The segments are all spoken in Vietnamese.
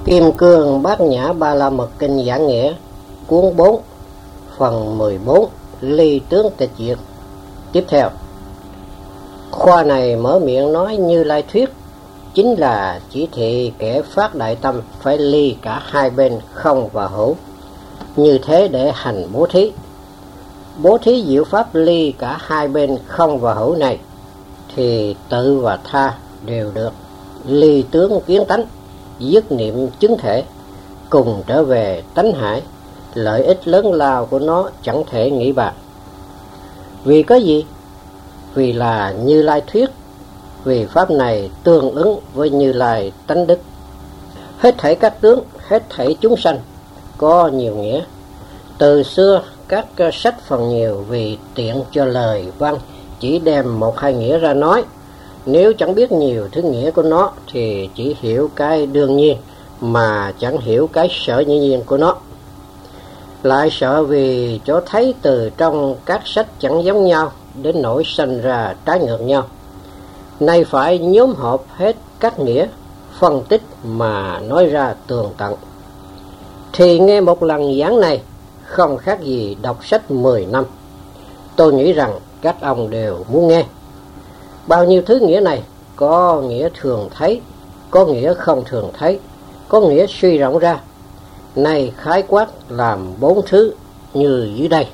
Kim Cương Bát Nhã Ba La Mật Kinh Giảng Nghĩa, cuốn 4, phần 14, Ly Tướng Tịch Diệt. Tiếp theo, khoa này mở miệng nói Như Lai thuyết chính là chỉ thị kẻ phát đại tâm phải ly cả hai bên không và hữu, như thế để hành bố thí. Bố thí diệu pháp ly cả hai bên không và hữu này thì tự và tha đều được ly tướng kiến tánh, dứt niệm chứng thể, cùng trở về tánh hải. Lợi ích lớn lao của nó chẳng thể nghĩ bàn. Vì có gì? Vì là Như Lai thuyết, vì pháp này tương ứng với Như Lai tánh đức. Hết thảy các tướng, hết thảy chúng sanh có nhiều nghĩa. Từ xưa các sách phần nhiều vì tiện cho lời văn chỉ đem một hai nghĩa ra nói. Nếu chẳng biết nhiều thứ nghĩa của nó thì chỉ hiểu cái đương nhiên mà chẳng hiểu cái sở dĩ nhiên của nó. Lại sợ vì chỗ thấy từ trong các sách chẳng giống nhau đến nỗi sanh ra trái ngược nhau. Nay phải nhóm họp hết các nghĩa, phân tích mà nói ra tường tận. Thì nghe một lần giảng này không khác gì đọc sách 10 năm. Tôi nghĩ rằng các ông đều muốn nghe. Bao nhiêu thứ nghĩa này, có nghĩa thường thấy, có nghĩa không thường thấy, có nghĩa suy rộng ra. Này khái quát làm 4 thứ như dưới đây.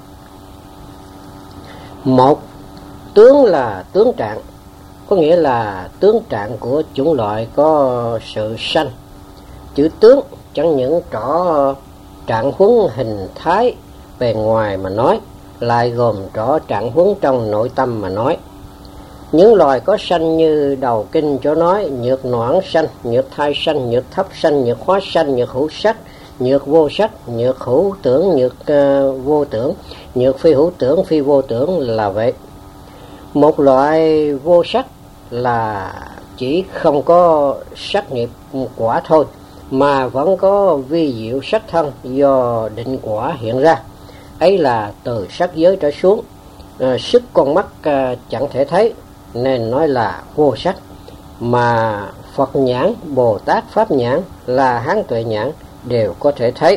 1. Tướng là tướng trạng, có nghĩa là tướng trạng của chủng loại có sự sanh. Chữ tướng chẳng những rõ trạng huống hình thái bề ngoài mà nói, lại gồm rõ trạng huống trong nội tâm mà nói. Những loài có sanh như đầu kinh chỗ nói nhược noãn sanh, nhược thai sanh, nhược thấp sanh, nhược hóa sanh, nhược hữu sắc, nhược vô sắc, nhược hữu tưởng, nhược vô tưởng, nhược phi hữu tưởng, phi vô tưởng là vậy. Một loại vô sắc là chỉ không có sắc nghiệp quả thôi, mà vẫn có vi diệu sắc thân do định quả hiện ra. Ấy là từ sắc giới trở xuống, sức con mắt chẳng thể thấy, nên nói là vô sắc. Mà Phật nhãn, Bồ Tát Pháp nhãn, là Hán Tuệ nhãn đều có thể thấy.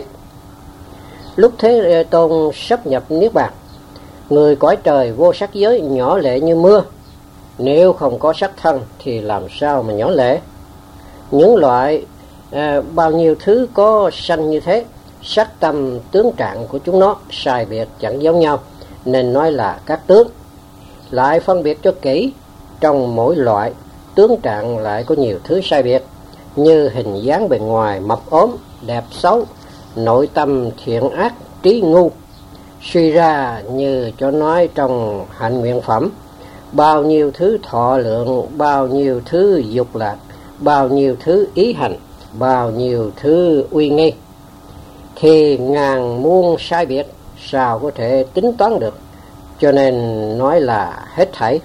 Lúc Thế Tôn sắp nhập Niết Bàn, người cõi trời vô sắc giới nhỏ lệ như mưa. Nếu không có sắc thân thì làm sao mà nhỏ lệ? Những loại bao nhiêu thứ có sanh như thế, sắc tâm tướng trạng của chúng nó sai biệt chẳng giống nhau, nên nói là các tướng. Lại phân biệt cho kỹ, trong mỗi loại tướng trạng lại có nhiều thứ sai biệt, như hình dáng bề ngoài mập ốm, đẹp xấu, nội tâm thiện ác, trí ngu. Suy ra như cho nói trong hạnh nguyện phẩm, bao nhiêu thứ thọ lượng, bao nhiêu thứ dục lạc, bao nhiêu thứ ý hành, bao nhiêu thứ uy nghi, thì ngàn muôn sai biệt, sao có thể tính toán được. Cho nên nói là hết thảy.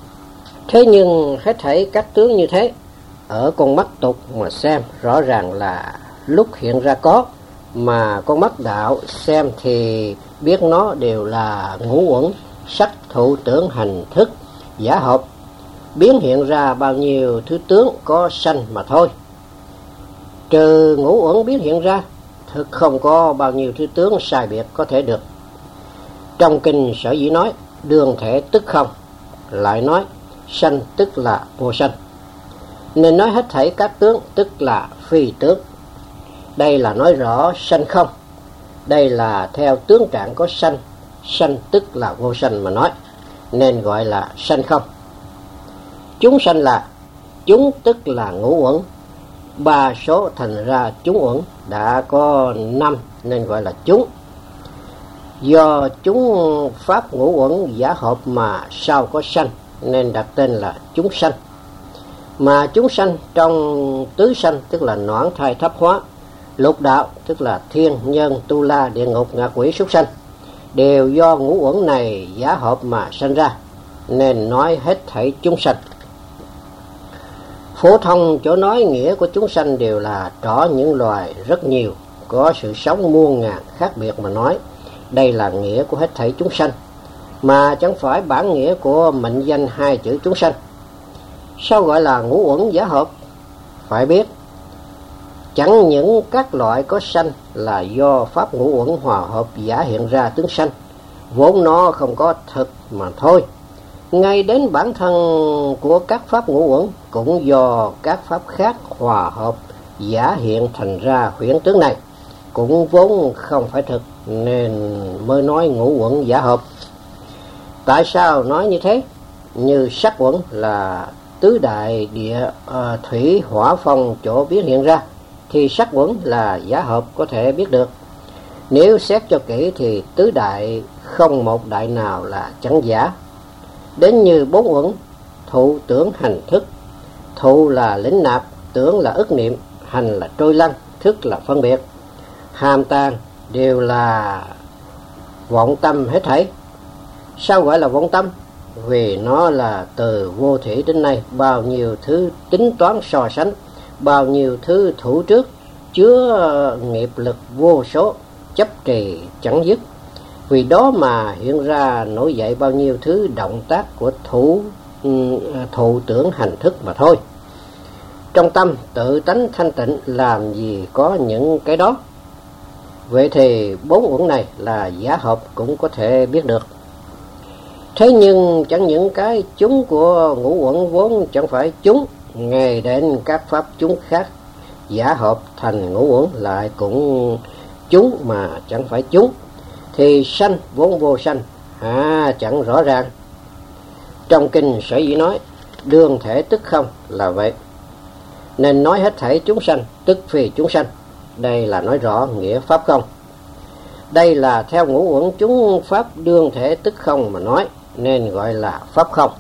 Thế nhưng hết thảy các tướng như thế, ở con mắt tục mà xem rõ ràng là lúc hiện ra có, mà con mắt đạo xem thì biết nó đều là ngũ uẩn, sắc thụ tưởng hành thức giả hợp, biến hiện ra bao nhiêu thứ tướng có sanh mà thôi. Trừ ngũ uẩn biến hiện ra, thực không có bao nhiêu thứ tướng sai biệt có thể được. Trong kinh sở dĩ nói đường thể tức không, lại nói sanh tức là vô sanh, nên nói hết thảy các tướng tức là phi tướng. Đây là nói rõ sanh không, đây là theo tướng trạng có sanh, sanh tức là vô sanh mà nói, nên gọi là sanh không. Chúng sanh là, chúng tức là ngũ uẩn, 3 số thành ra chúng uẩn, đã có 5 nên gọi là chúng. Do chúng pháp ngũ uẩn giả hợp mà sao có sanh, nên đặt tên là chúng sanh. Mà chúng sanh trong tứ sanh tức là noãn thai thấp hóa, lục đạo tức là thiên nhân tu la địa ngục ngạ quỷ súc sanh, đều do ngũ uẩn này giả hợp mà sanh ra, nên nói hết thảy chúng sanh. Phổ thông chỗ nói nghĩa của chúng sanh đều là rõ những loài rất nhiều, có sự sống muôn ngàn khác biệt mà nói. Đây là nghĩa của hết thảy chúng sanh, mà chẳng phải bản nghĩa của mệnh danh 2 chữ chúng sanh. Sao gọi là ngũ uẩn giả hợp? Phải biết Chẳng những các loại có sanh là do pháp ngũ uẩn hòa hợp giả hiện ra tướng sanh, vốn nó không có thực mà thôi. Ngay đến bản thân của các pháp ngũ uẩn cũng do các pháp khác hòa hợp giả hiện thành ra huyễn tướng này, cũng vốn không phải thực nên mới nói ngũ uẩn giả hợp. Tại sao nói như thế? Như sắc uẩn là tứ đại địa thủy hỏa phong chỗ biến hiện ra, thì sắc uẩn là giả hợp có thể biết được. Nếu xét cho kỹ thì tứ đại không một đại nào là chẳng giả. Đến như bốn uẩn, thụ tưởng hành thức. Thụ là lĩnh nạp, tưởng là ức niệm, hành là trôi lăn, thức là phân biệt, hàm tàn đều là vọng tâm hết thảy. Sao gọi là vọng tâm? Vì nó là từ vô thủy đến nay bao nhiêu thứ tính toán so sánh, bao nhiêu thứ thủ trước, chứa nghiệp lực vô số, chấp trì chẳng dứt. Vì đó mà hiện ra nổi dậy bao nhiêu thứ động tác của thụ tưởng hành thức mà thôi. Trong tâm tự tánh thanh tịnh làm gì có những cái đó. Vậy thì bốn uẩn này là giả hợp cũng có thể biết được. Thế nhưng chẳng những cái chúng của ngũ uẩn vốn chẳng phải chúng, ngay đến các pháp chúng khác giả hợp thành ngũ uẩn lại cũng chúng mà chẳng phải chúng, thì sanh vốn vô sanh chẳng rõ ràng. Trong kinh sở dĩ nói đương thể tức không là vậy, nên nói hết thảy chúng sanh tức phi chúng sanh. Đây là nói rõ nghĩa pháp không. Đây là theo ngũ uẩn chúng pháp đương thể tức không mà nói, nên gọi là pháp không.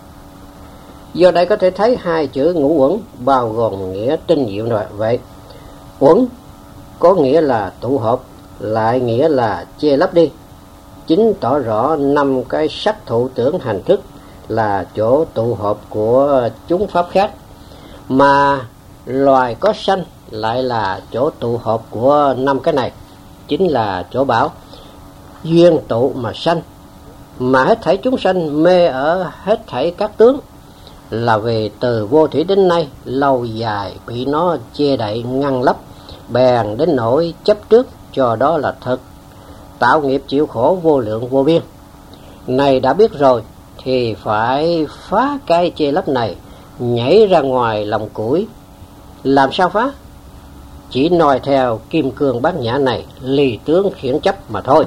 Do đây có thể thấy hai chữ ngũ uẩn bao gồm nghĩa tinh diệu rồi vậy. Uẩn có nghĩa là tụ hợp, lại nghĩa là che lấp đi, chính tỏ rõ năm cái sắc thụ tưởng hành thức là chỗ tụ hợp của chúng pháp khác, mà loài có sanh lại là chỗ tụ hợp của năm cái này, chính là chỗ bảo duyên tụ mà sanh. Mà hết thảy chúng sanh mê ở hết thảy các tướng là vì từ vô thủy đến nay lâu dài bị nó che đậy ngăn lấp, bèn đến nỗi chấp trước cho đó là thật, tạo nghiệp chịu khổ vô lượng vô biên. Này đã biết rồi thì phải phá cái che lấp này, nhảy ra ngoài lòng củi. Làm sao phá? Chỉ noi theo kim cương bát nhã này, ly tướng khiển chấp mà thôi.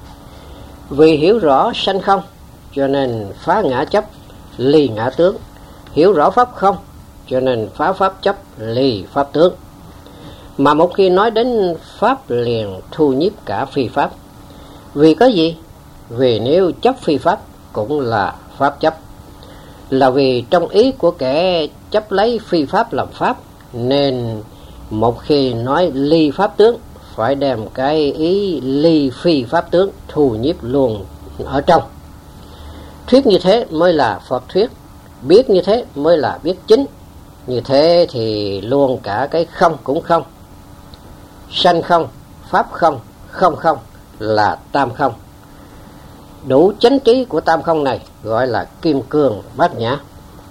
Vì hiểu rõ sanh không cho nên phá ngã chấp, ly ngã tướng. Hiểu rõ pháp không cho nên phá pháp chấp, ly pháp tướng. Mà một khi nói đến pháp liền thu nhiếp cả phi pháp. Vì có gì? Vì nếu chấp phi pháp cũng là pháp chấp. Là vì trong ý của kẻ chấp lấy phi pháp làm pháp, nên một khi nói ly pháp tướng phải đem cái ý ly phi pháp tướng thu nhiếp luôn ở trong. Thuyết như thế mới là Phật thuyết, biết như thế mới là biết chính. Như thế thì luôn cả cái không cũng không. Sanh không, pháp không, không không là tam không. Đủ chánh trí của tam không này gọi là kim cương bát nhã.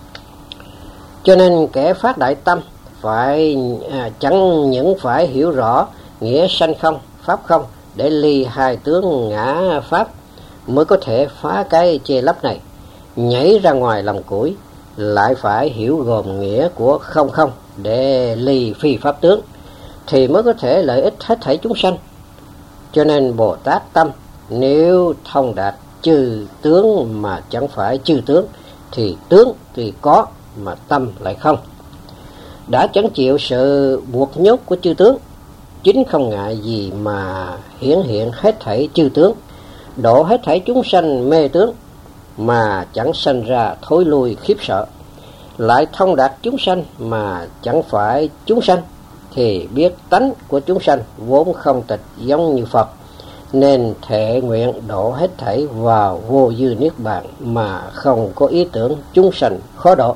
Cho nên kẻ phát đại tâm phải chẳng những phải hiểu rõ nghĩa sanh không, pháp không để ly hai tướng ngã pháp, mới có thể phá cái che lấp này, nhảy ra ngoài lòng củi. Lại phải hiểu gồm nghĩa của không không để ly phi pháp tướng, thì mới có thể lợi ích hết thảy chúng sanh. Cho nên Bồ Tát tâm nếu thông đạt chư tướng mà chẳng phải chư tướng, thì tướng tuy có mà tâm lại không. Đã chẳng chịu sự buộc nhốt của chư tướng, chính không ngại gì mà hiển hiện hết thảy chư tướng, độ hết thảy chúng sanh mê tướng, mà chẳng sanh ra thối lui khiếp sợ. Lại thông đạt chúng sanh mà chẳng phải chúng sanh, thì biết tánh của chúng sanh vốn không tịch giống như Phật, nên thệ nguyện độ hết thảy vào vô dư niết bàn mà không có ý tưởng chúng sanh khó độ.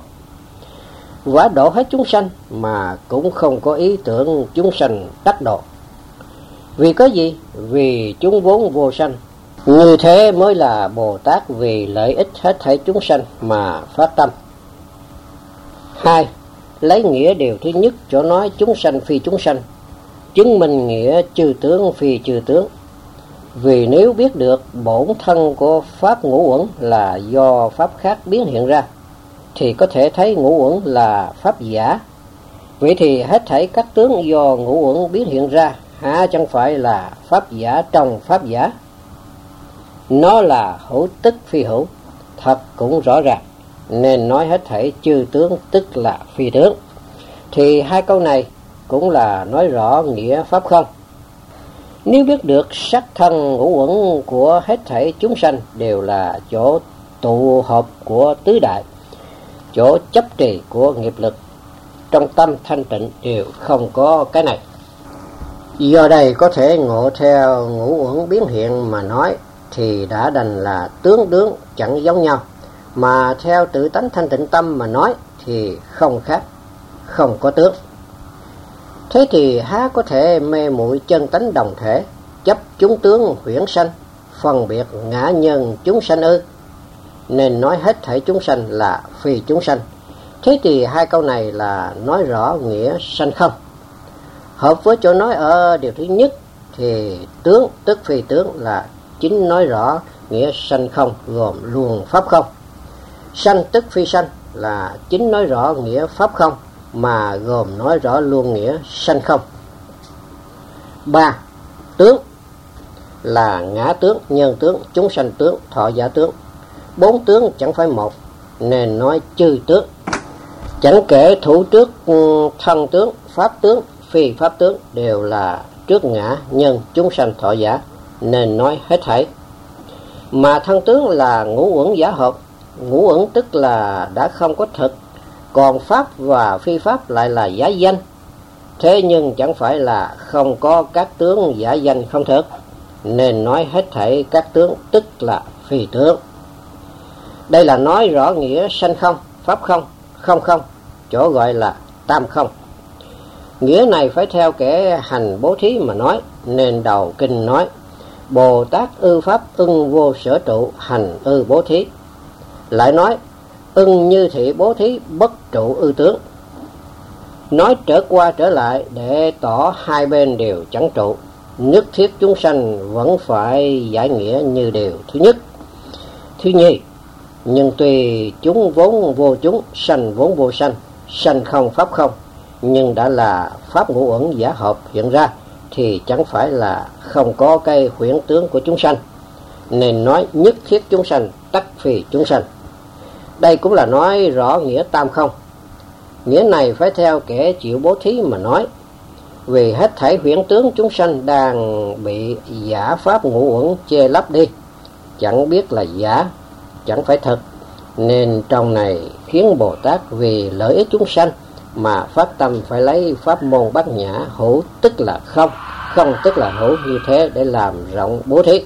Và độ hết chúng sanh mà cũng không có ý tưởng chúng sanh đắc độ. Vì có gì? Vì chúng vốn vô sanh. Như thế mới là Bồ Tát vì lợi ích hết thảy chúng sanh mà phát tâm. 2. lấy nghĩa điều thứ nhất chỗ nói chúng sanh phi chúng sanh, chứng minh nghĩa chư tướng phi chư tướng. Vì nếu biết được bổn thân của pháp ngũ uẩn là do pháp khác biến hiện ra, thì có thể thấy ngũ uẩn là pháp giả. Vậy thì hết thảy các tướng do ngũ uẩn biến hiện ra, há chẳng phải là pháp giả trong pháp giả? Nó là hữu tức phi hữu, thật cũng rõ ràng, nên nói hết thảy chư tướng tức là phi tướng. Thì hai câu này cũng là nói rõ nghĩa pháp không. Nếu biết được sắc thân ngũ uẩn của hết thảy chúng sanh đều là chỗ tụ hợp của tứ đại, chỗ chấp trì của nghiệp lực, trong tâm thanh tịnh đều không có cái này. Do đây có thể ngộ theo ngũ uẩn biến hiện mà nói, thì đã đành là tướng chẳng giống nhau, mà theo tự tánh thanh tịnh tâm mà nói thì không khác, không có tướng. Thế thì há có thể mê muội chân tánh đồng thể, chấp chúng tướng huyễn sanh, phân biệt ngã nhân chúng sanh ư? Nên nói hết thảy chúng sanh là phi chúng sanh. Thế thì hai câu này là nói rõ nghĩa sanh không. Hợp với chỗ nói ở điều thứ nhất thì tướng tức phi tướng là chính nói rõ nghĩa sanh không, gồm luôn pháp không. Sanh tức phi sanh là chính nói rõ nghĩa pháp không, mà gồm nói rõ luôn nghĩa sanh không. 3. Tướng là ngã tướng, nhân tướng, chúng sanh tướng, thọ giả tướng. 4 tướng chẳng phải một, nên nói chư tướng. Chẳng kể thủ trước thân tướng, pháp tướng, phi pháp tướng đều là trước ngã, nhân, chúng sanh, thọ giả, nên nói hết thảy. Mà thân tướng là ngũ uẩn giả hợp, ngũ uẩn tức là đã không có thực, còn pháp và phi pháp lại là giả danh. Thế nhưng chẳng phải là không có các tướng giả danh không thực, nên nói hết thảy các tướng tức là phi tướng. Đây là nói rõ nghĩa sanh không, pháp không, không không, chỗ gọi là tam không. Nghĩa này phải theo kẻ hành bố thí mà nói, nên đầu kinh nói: Bồ Tát ư pháp ưng vô sở trụ, hành ư bố thí. Lại nói: ưng như thị bố thí, bất trụ ư tướng. Nói trở qua trở lại để tỏ hai bên đều chẳng trụ, nhất thiết chúng sanh vẫn phải giải nghĩa như điều thứ nhất. Thứ nhì, nhưng tuy chúng vốn vô chúng, sanh vốn vô sanh, sanh không pháp không, nhưng đã là pháp ngũ uẩn giả hợp hiện ra, thì chẳng phải là không có cái huyễn tướng của chúng sanh, nên nói nhất thiết chúng sanh tắc phi chúng sanh. Đây cũng là nói rõ nghĩa tam không. Nghĩa này phải theo kẻ chịu bố thí mà nói, vì hết thảy huyễn tướng chúng sanh đang bị giả pháp ngũ uẩn che lấp đi, chẳng biết là giả, chẳng phải thật, nên trong này khiến Bồ Tát vì lợi ích chúng sanh mà phát tâm phải lấy pháp môn bát nhã hữu tức là không, không tức là hữu như thế để làm rộng bố thí.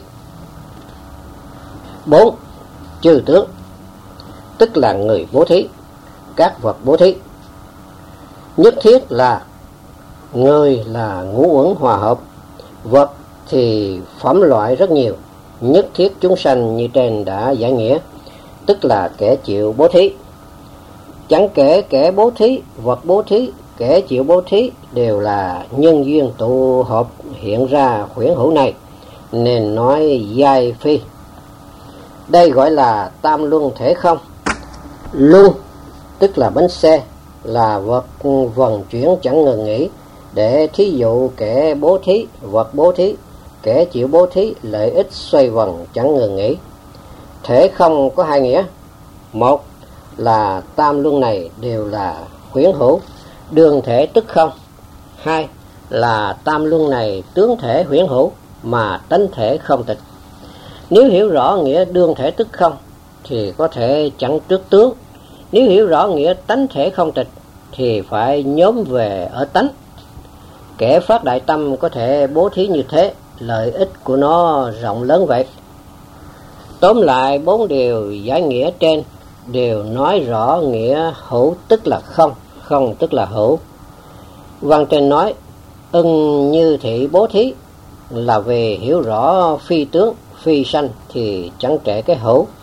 4. Chư tướng tức là người bố thí, các vật bố thí. Nhất thiết là người là ngũ uẩn hòa hợp, vật thì phẩm loại rất nhiều. Nhất thiết chúng sanh như trên đã giải nghĩa, tức là kẻ chịu bố thí. Chẳng kể kẻ bố thí, vật bố thí, kẻ chịu bố thí đều là nhân duyên tụ hợp hiện ra huyễn hữu này, nên nói giai phi. Đây gọi là tam luân thể không. Luân tức là bánh xe, là vật vận chuyển chẳng ngừng nghỉ, để thí dụ kẻ bố thí, vật bố thí, kẻ chịu bố thí, lợi ích xoay vần chẳng ngừng nghỉ. Thể không có hai nghĩa. Một là tam luân này đều là huyễn hữu, đương thể tức không. Hai là tam luân này tướng thể huyễn hữu, mà tánh thể không tịch. Nếu hiểu rõ nghĩa đương thể tức không thì có thể chẳng trước tướng. Nếu hiểu rõ nghĩa tánh thể không tịch thì phải nhóm về ở tánh. Kẻ phát đại tâm có thể bố thí như thế, lợi ích của nó rộng lớn vậy. Tóm lại 4 điều giải nghĩa trên đều nói rõ nghĩa hữu tức là không, không tức là hữu. Văn trên nói ưng như thị bố thí là về hiểu rõ phi tướng, phi sanh thì chẳng trễ cái hữu.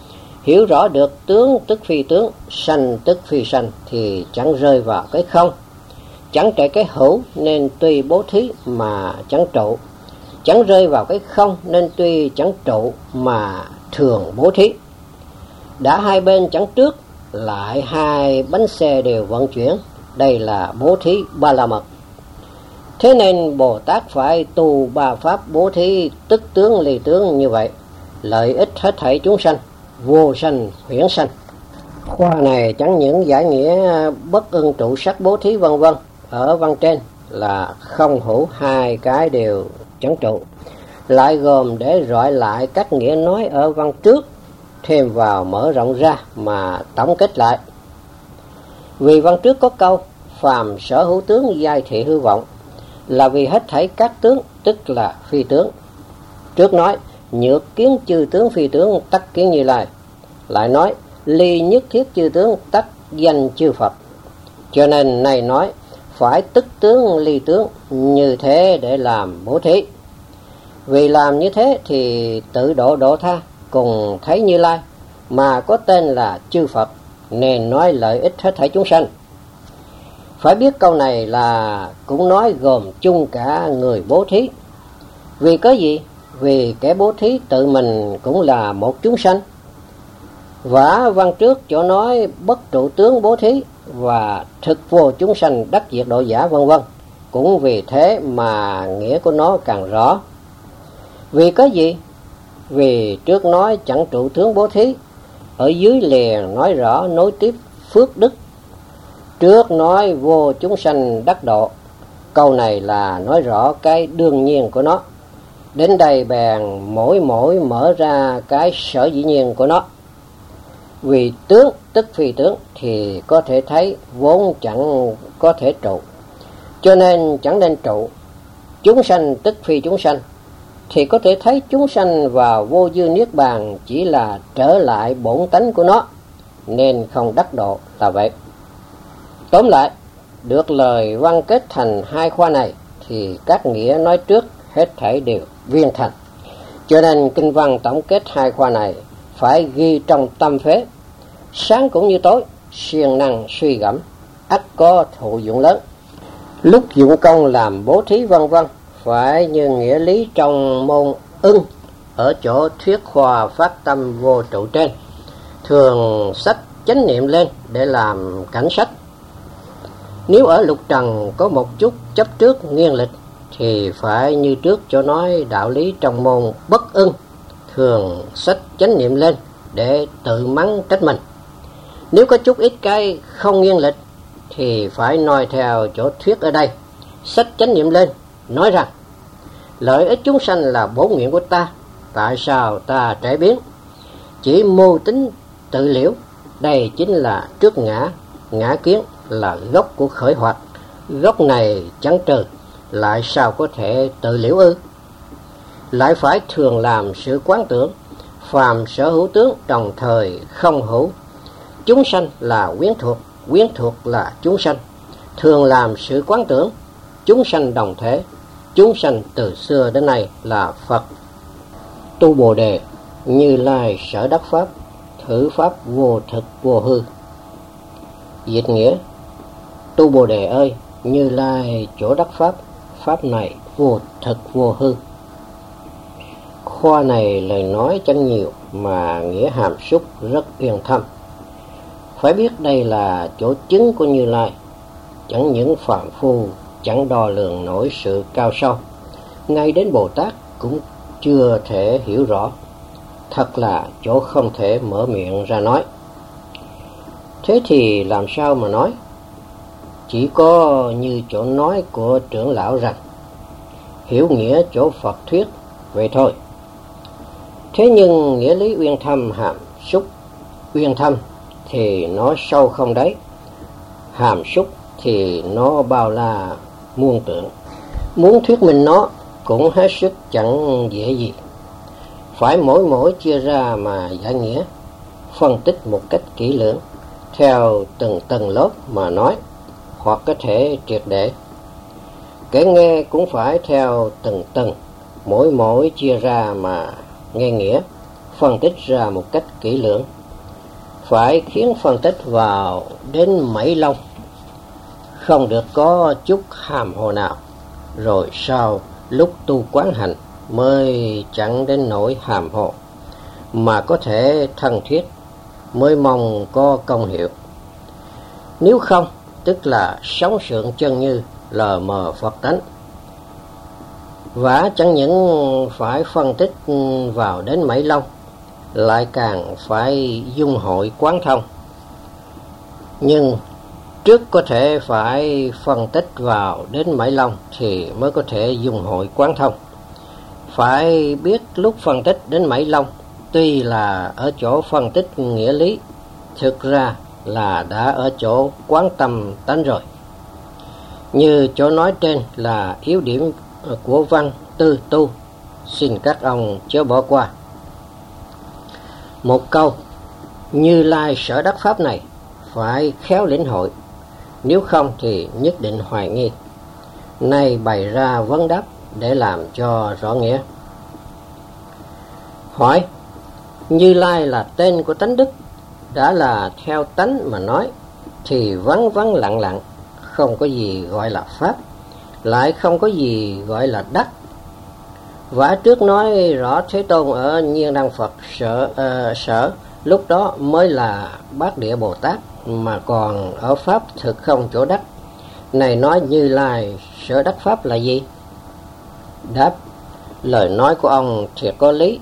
hiểu rõ được tướng tức phi tướng, sanh tức phi sanh thì chẳng rơi vào cái không, chẳng chạy cái hữu nên tuy bố thí mà chẳng trụ, chẳng rơi vào cái không nên tuy chẳng trụ mà thường bố thí. Đã hai bên chẳng trước, lại hai bánh xe đều vận chuyển, đây là bố thí ba la mật. Thế nên Bồ Tát phải tu ba pháp bố thí tức tướng ly tướng như vậy, lợi ích hết thảy chúng sanh, vô sanh huyễn sanh. Khoa này chẳng những giải nghĩa bất ưng trụ sắc bố thí vân vân, ở văn trên là không hữu hai cái đều chẳng trụ, lại gồm để rọi lại các nghĩa nói ở văn trước, thêm vào mở rộng ra mà tổng kết lại. Vì văn trước có câu phàm sở hữu tướng giai thị hư vọng, là vì hết thảy các tướng tức là phi tướng. Trước nói nhược kiến chư tướng phi tướng tắc kiến Như Lai, lại nói ly nhất thiết chư tướng tắc danh chư Phật. Cho nên này nói phải tức tướng ly tướng như thế để làm bố thí. Vì làm như thế thì tự độ độ tha cùng thấy Như Lai, mà có tên là chư Phật, nên nói lợi ích hết thảy chúng sanh. Phải biết câu này là cũng nói gồm chung cả người bố thí. Vì có gì? Vì kẻ bố thí tự mình cũng là một chúng sanh. Vả văn trước chỗ nói bất trụ tướng bố thí và thực vô chúng sanh đắc diệt độ giả vân vân, cũng vì thế mà nghĩa của nó càng rõ. Vì có gì? Vì trước nói chẳng trụ tướng bố thí, ở dưới liền nói rõ nối tiếp phước đức. Trước nói vô chúng sanh đắc độ, câu này là nói rõ cái đương nhiên của nó. Đến đây bèn mỗi mở ra cái sở dĩ nhiên của nó. Vì tướng tức phi tướng thì có thể thấy vốn chẳng có thể trụ, cho nên chẳng nên trụ. Chúng sanh tức phi chúng sanh thì có thể thấy chúng sanh vào vô dư niết bàn chỉ là trở lại bổn tánh của nó, nên không đắc độ là vậy. Tóm lại, được lời văn kết thành hai khoa này thì các nghĩa nói trước hết thảy đều viên thành. Cho nên kinh văn tổng kết hai khoa này phải ghi trong tâm phế, sáng cũng như tối, siêng năng suy gẫm, ắt có thụ dụng lớn. Lúc dụng công làm bố thí vân vân phải như nghĩa lý trong môn ưng ở chỗ thuyết khoa phát tâm vô trụ trên, thường sách chánh niệm lên để làm cảnh sách. Nếu ở lục trần có một chút chấp trước nghiêng lịch thì phải như trước cho nói đạo lý trong môn bất ưng, thường sách chánh niệm lên để tự mắng trách mình. Nếu có chút ít cái không nghiêng lịch thì phải nói theo chỗ thuyết ở đây, sách chánh niệm lên nói rằng lợi ích chúng sanh là bổn nguyện của ta, tại sao ta trải biến, chỉ mưu tính tự liễu. Đây chính là trước ngã, ngã kiến là gốc của khởi hoạt, gốc này chẳng trừ, lại sao có thể tự liễu ư? Lại phải thường làm sự quán tưởng, phàm sở hữu tướng đồng thời không hữu. Chúng sanh là quyến thuộc là chúng sanh. Thường làm sự quán tưởng, chúng sanh đồng thể, chúng sanh từ xưa đến nay là Phật. Tu Bồ Đề, Như Lai sở đắc pháp, thử pháp vô thực vô hư. Dịch nghĩa: Tu Bồ Đề ơi, Như Lai chỗ đắc pháp, pháp này vô thực vô hư. Khoa này lời nói chẳng nhiều mà nghĩa hàm súc rất uyên thâm. Phải biết đây là chỗ chứng của Như Lai, chẳng những phàm phu chẳng đo lường nổi sự cao sâu, ngay đến Bồ Tát cũng chưa thể hiểu rõ. Thật là chỗ không thể mở miệng ra nói. Thế thì làm sao mà nói? Chỉ có như chỗ nói của trưởng lão rằng hiểu nghĩa chỗ Phật thuyết vậy thôi. Thế nhưng nghĩa lý uyên thâm hàm súc, uyên thâm thì nó sâu không đấy, hàm súc thì nó bao la muôn tượng. Muốn thuyết minh nó cũng hết sức chẳng dễ gì. Phải mỗi chia ra mà giải nghĩa, phân tích một cách kỹ lưỡng, theo từng tầng lớp mà nói, hoặc có thể triệt để. Kẻ nghe cũng phải theo từng tầng, mỗi chia ra mà nghe nghĩa, phân tích ra một cách kỹ lưỡng, phải khiến phân tích vào đến mấy lâu, không được có chút hàm hồ nào, rồi sau lúc tu quán hạnh mới chẳng đến nỗi hàm hồ, mà có thể thân thiết, mới mong có công hiệu. Nếu không, tức là sống sượng chân như lờ mờ Phật tánh. Và chẳng những phải phân tích vào đến mấy lâu, lại càng phải dung hội quán thông. Nhưng trước có thể phải phân tích vào đến mấy lâu thì mới có thể dung hội quán thông. Phải biết lúc phân tích đến mấy lâu, tuy là ở chỗ phân tích nghĩa lý, thực ra là đã ở chỗ quán tâm tánh rồi. Như chỗ nói trên là yếu điểm của văn tư tu, xin các ông chớ bỏ qua. Một câu Như Lai sở đắc pháp này phải khéo lĩnh hội, nếu không thì nhất định hoài nghi. Nay bày ra vấn đáp để làm cho rõ nghĩa. Hỏi: Như Lai là tên của tánh đức, đã là theo tánh mà nói thì vắng vắng lặng lặng, không có gì gọi là pháp, lại không có gì gọi là đắc. Và trước nói rõ Thế Tôn ở Nhiên Đăng Phật sở lúc đó mới là Bát Địa Bồ Tát, mà còn ở pháp thực không chỗ đắc. Này nói Như Lai sở đắc pháp là gì? Đáp: lời nói của ông thiệt có lý,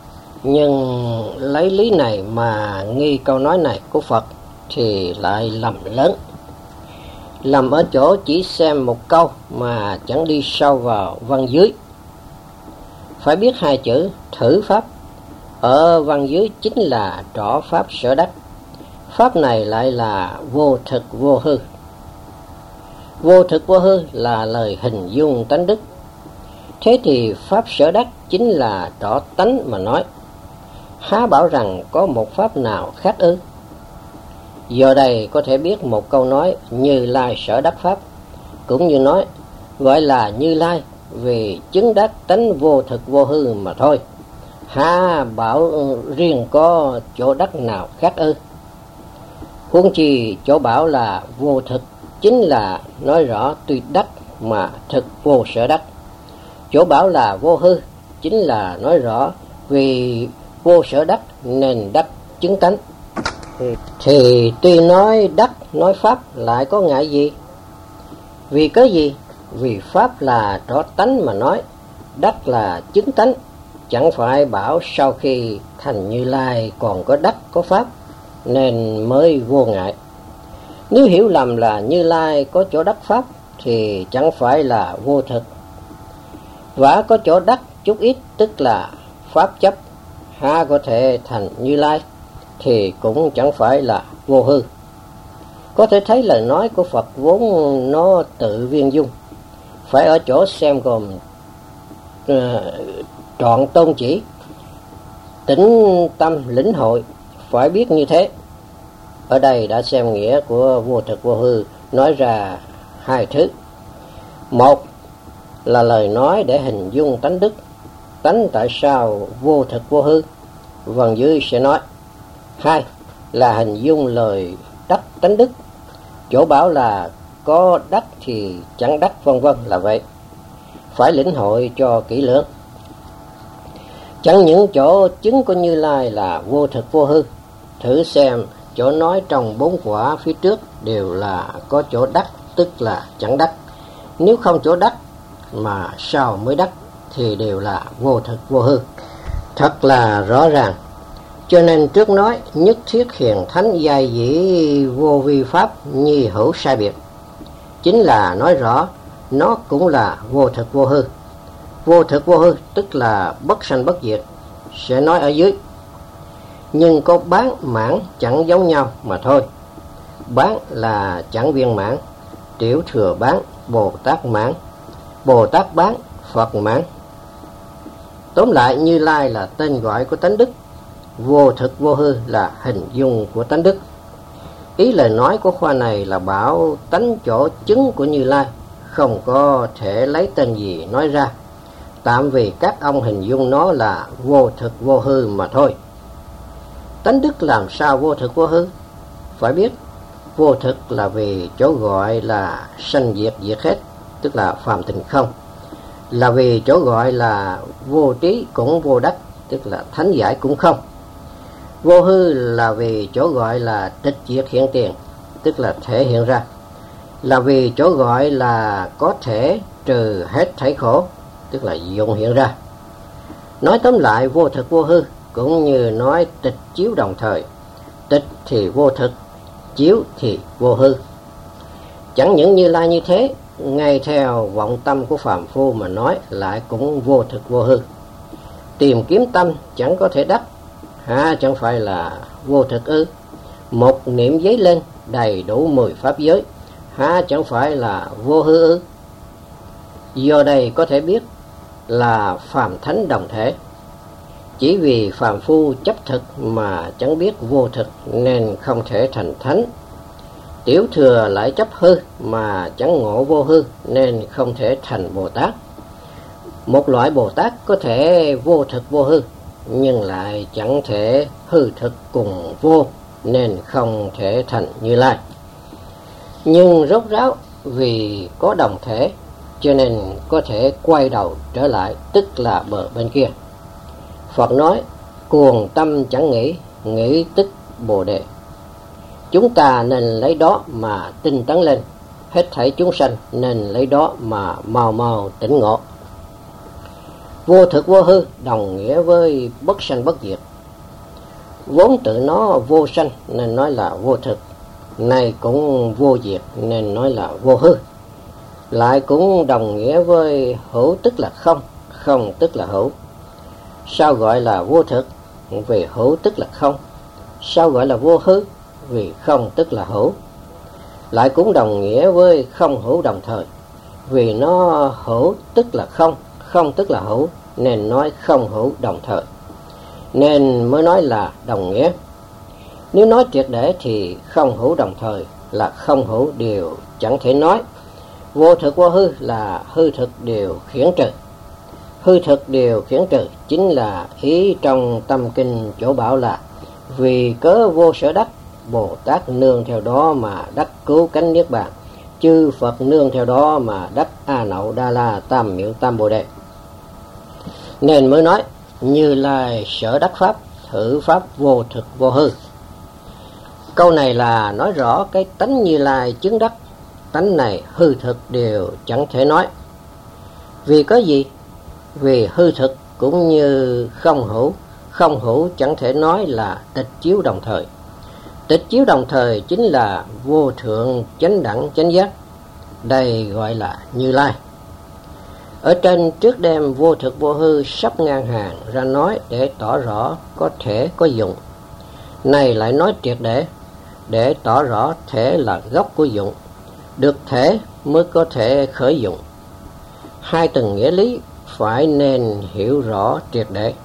nhưng lấy lý này mà nghi câu nói này của Phật thì lại lầm lớn. Lầm ở chỗ chỉ xem một câu mà chẳng đi sâu vào văn dưới. Phải biết hai chữ thử pháp, ở văn dưới chính là trỏ pháp sở đắc. Pháp này lại là vô thực vô hư. Vô thực vô hư là lời hình dung tánh đức. Thế thì pháp sở đắc chính là trỏ tánh mà nói. Há bảo rằng có một pháp nào khác ư? Giờ đây có thể biết một câu nói Như Lai sở đắc pháp, cũng như nói gọi là Như Lai vì chứng đắc tánh vô thực vô hư mà thôi. Há bảo riêng có chỗ đắc nào khác ư? Huống chi chỗ bảo là vô thực chính là nói rõ tuy đắc mà thực vô sở đắc. Chỗ bảo là vô hư chính là nói rõ vì vô sở đắc nên đắc chứng tánh. Thì tuy nói đắc nói pháp lại có ngại gì? Vì cớ gì? Vì pháp là trỏ tánh mà nói, đắc là chứng tánh, chẳng phải bảo sau khi thành Như Lai còn có đắc có pháp nên mới vô ngại. Nếu hiểu lầm là Như Lai có chỗ đắc pháp thì chẳng phải là vô thực. Và có chỗ đắc chút ít tức là pháp chấp, há có thể thành Như Lai thì cũng chẳng phải là vô hư. Có thể thấy lời nói của Phật vốn nó tự viên dung, phải ở chỗ xem gồm trọn tôn chỉ, tĩnh tâm lĩnh hội, phải biết như thế. Ở đây đã xem nghĩa của vô thực vô hư nói ra hai thứ. Một là lời nói để hình dung tánh đức, tánh tại sao vô thực vô hư, phần dưới sẽ nói. Hai là hình dung lời đắc tánh đức, chỗ bảo là có đắc thì chẳng đắc vân vân là vậy. Phải lĩnh hội cho kỹ lưỡng. Chẳng những chỗ chứng của Như Lai là vô thực vô hư, thử xem chỗ nói trong bốn quả phía trước đều là có chỗ đắc, tức là chẳng đắc. Nếu không chỗ đắc mà sao mới đắc thì đều là vô thực vô hư. Thật là rõ ràng. Cho nên trước nói nhất thiết hiền thánh giai dĩ vô vi pháp nhi hữu sai biệt, chính là nói rõ nó cũng là vô thực vô hư. Vô thực vô hư tức là bất sanh bất diệt, sẽ nói ở dưới. Nhưng có bán mãn chẳng giống nhau mà thôi. Bán là chẳng viên mãn, tiểu thừa bán, Bồ Tát mãn, Bồ Tát bán, Phật mãn. Tóm lại Như Lai là tên gọi của tánh đức, vô thực vô hư là hình dung của tánh đức. Ý lời nói của khoa này là bảo tánh chỗ chứng của Như Lai không có thể lấy tên gì nói ra, tạm vì các ông hình dung nó là vô thực vô hư mà thôi. Tánh đức làm sao vô thực vô hư? Phải biết, vô thực là vì chỗ gọi là sanh diệt diệt hết, tức là phàm tình không. Là vì chỗ gọi là vô trí cũng vô đắc, tức là thánh giải cũng không. Vô hư là vì chỗ gọi là tịch diệt hiện tiền, tức là thể hiện ra. Là vì chỗ gọi là có thể trừ hết thảy khổ, tức là dụng hiện ra. Nói tóm lại, vô thực vô hư cũng như nói tịch chiếu đồng thời. Tịch thì vô thực, chiếu thì vô hư. Chẳng những Như Lai như thế, ngay theo vọng tâm của phàm phu mà nói lại cũng vô thực vô hư. Tìm kiếm tâm chẳng có thể đắc, chẳng phải là vô thực ư? Một niệm giấy lên đầy đủ 10 pháp giới, chẳng phải là vô hư ư? Do đây có thể biết là phàm thánh đồng thể. Chỉ vì phàm phu chấp thực mà chẳng biết vô thực nên không thể thành thánh. Tiểu thừa lại chấp hư mà chẳng ngộ vô hư nên không thể thành Bồ Tát. Một loại Bồ Tát có thể vô thực vô hư, nhưng lại chẳng thể hư thực cùng vô nên không thể thành Như Lai. Nhưng rốt ráo vì có đồng thể cho nên có thể quay đầu trở lại, tức là bờ bên kia. Phật nói, cuồng tâm chẳng nghĩ, nghĩ tức Bồ Đề. Chúng ta nên lấy đó mà tinh tấn lên, hết thảy chúng sanh nên lấy đó mà mau mau tỉnh ngộ. Vô thực vô hư đồng nghĩa với bất sanh bất diệt. Vốn tự nó vô sanh nên nói là vô thực, nay cũng vô diệt nên nói là vô hư. Lại cũng đồng nghĩa với hữu tức là không, không tức là hữu. Sao gọi là vô thực? Vì hữu tức là không. Sao gọi là vô hư? Vì không tức là hữu. Lại cũng đồng nghĩa với không hữu đồng thời. Vì nó hữu tức là không, không tức là hữu, nên nói không hữu đồng thời. Nên mới nói là đồng nghĩa. Nếu nói triệt để thì không hữu đồng thời là không hữu đều chẳng thể nói. Vô thực vô hư là hư thực đều khiển trừ. Hư thực đều khiển trừ chính là ý trong tâm kinh chỗ bảo là vì cớ vô sở đắc, Bồ Tát nương theo đó mà đắc cứu cánh niết bàn, chư Phật nương theo đó mà đắc A Nậu Đa La Tam Miệu Tam Bồ Đề. Nên mới nói Như Lai sở đắc pháp, thử pháp vô thực vô hư. Câu này là nói rõ cái tánh Như Lai chứng đắc. Tánh này hư thực đều chẳng thể nói. Vì có gì? Vì hư thực cũng như không hữu chẳng thể nói là tịch chiếu đồng thời. Tịch chiếu đồng thời chính là vô thượng chánh đẳng chánh giác. Đây gọi là Như Lai. Ở trên trước đem vô thực vô hư sắp ngang hàng ra nói để tỏ rõ có thể có dụng. Này lại nói triệt để tỏ rõ thể là gốc của dụng. Được thể mới có thể khởi dụng. Hai tầng nghĩa lý phải nên hiểu rõ triệt để.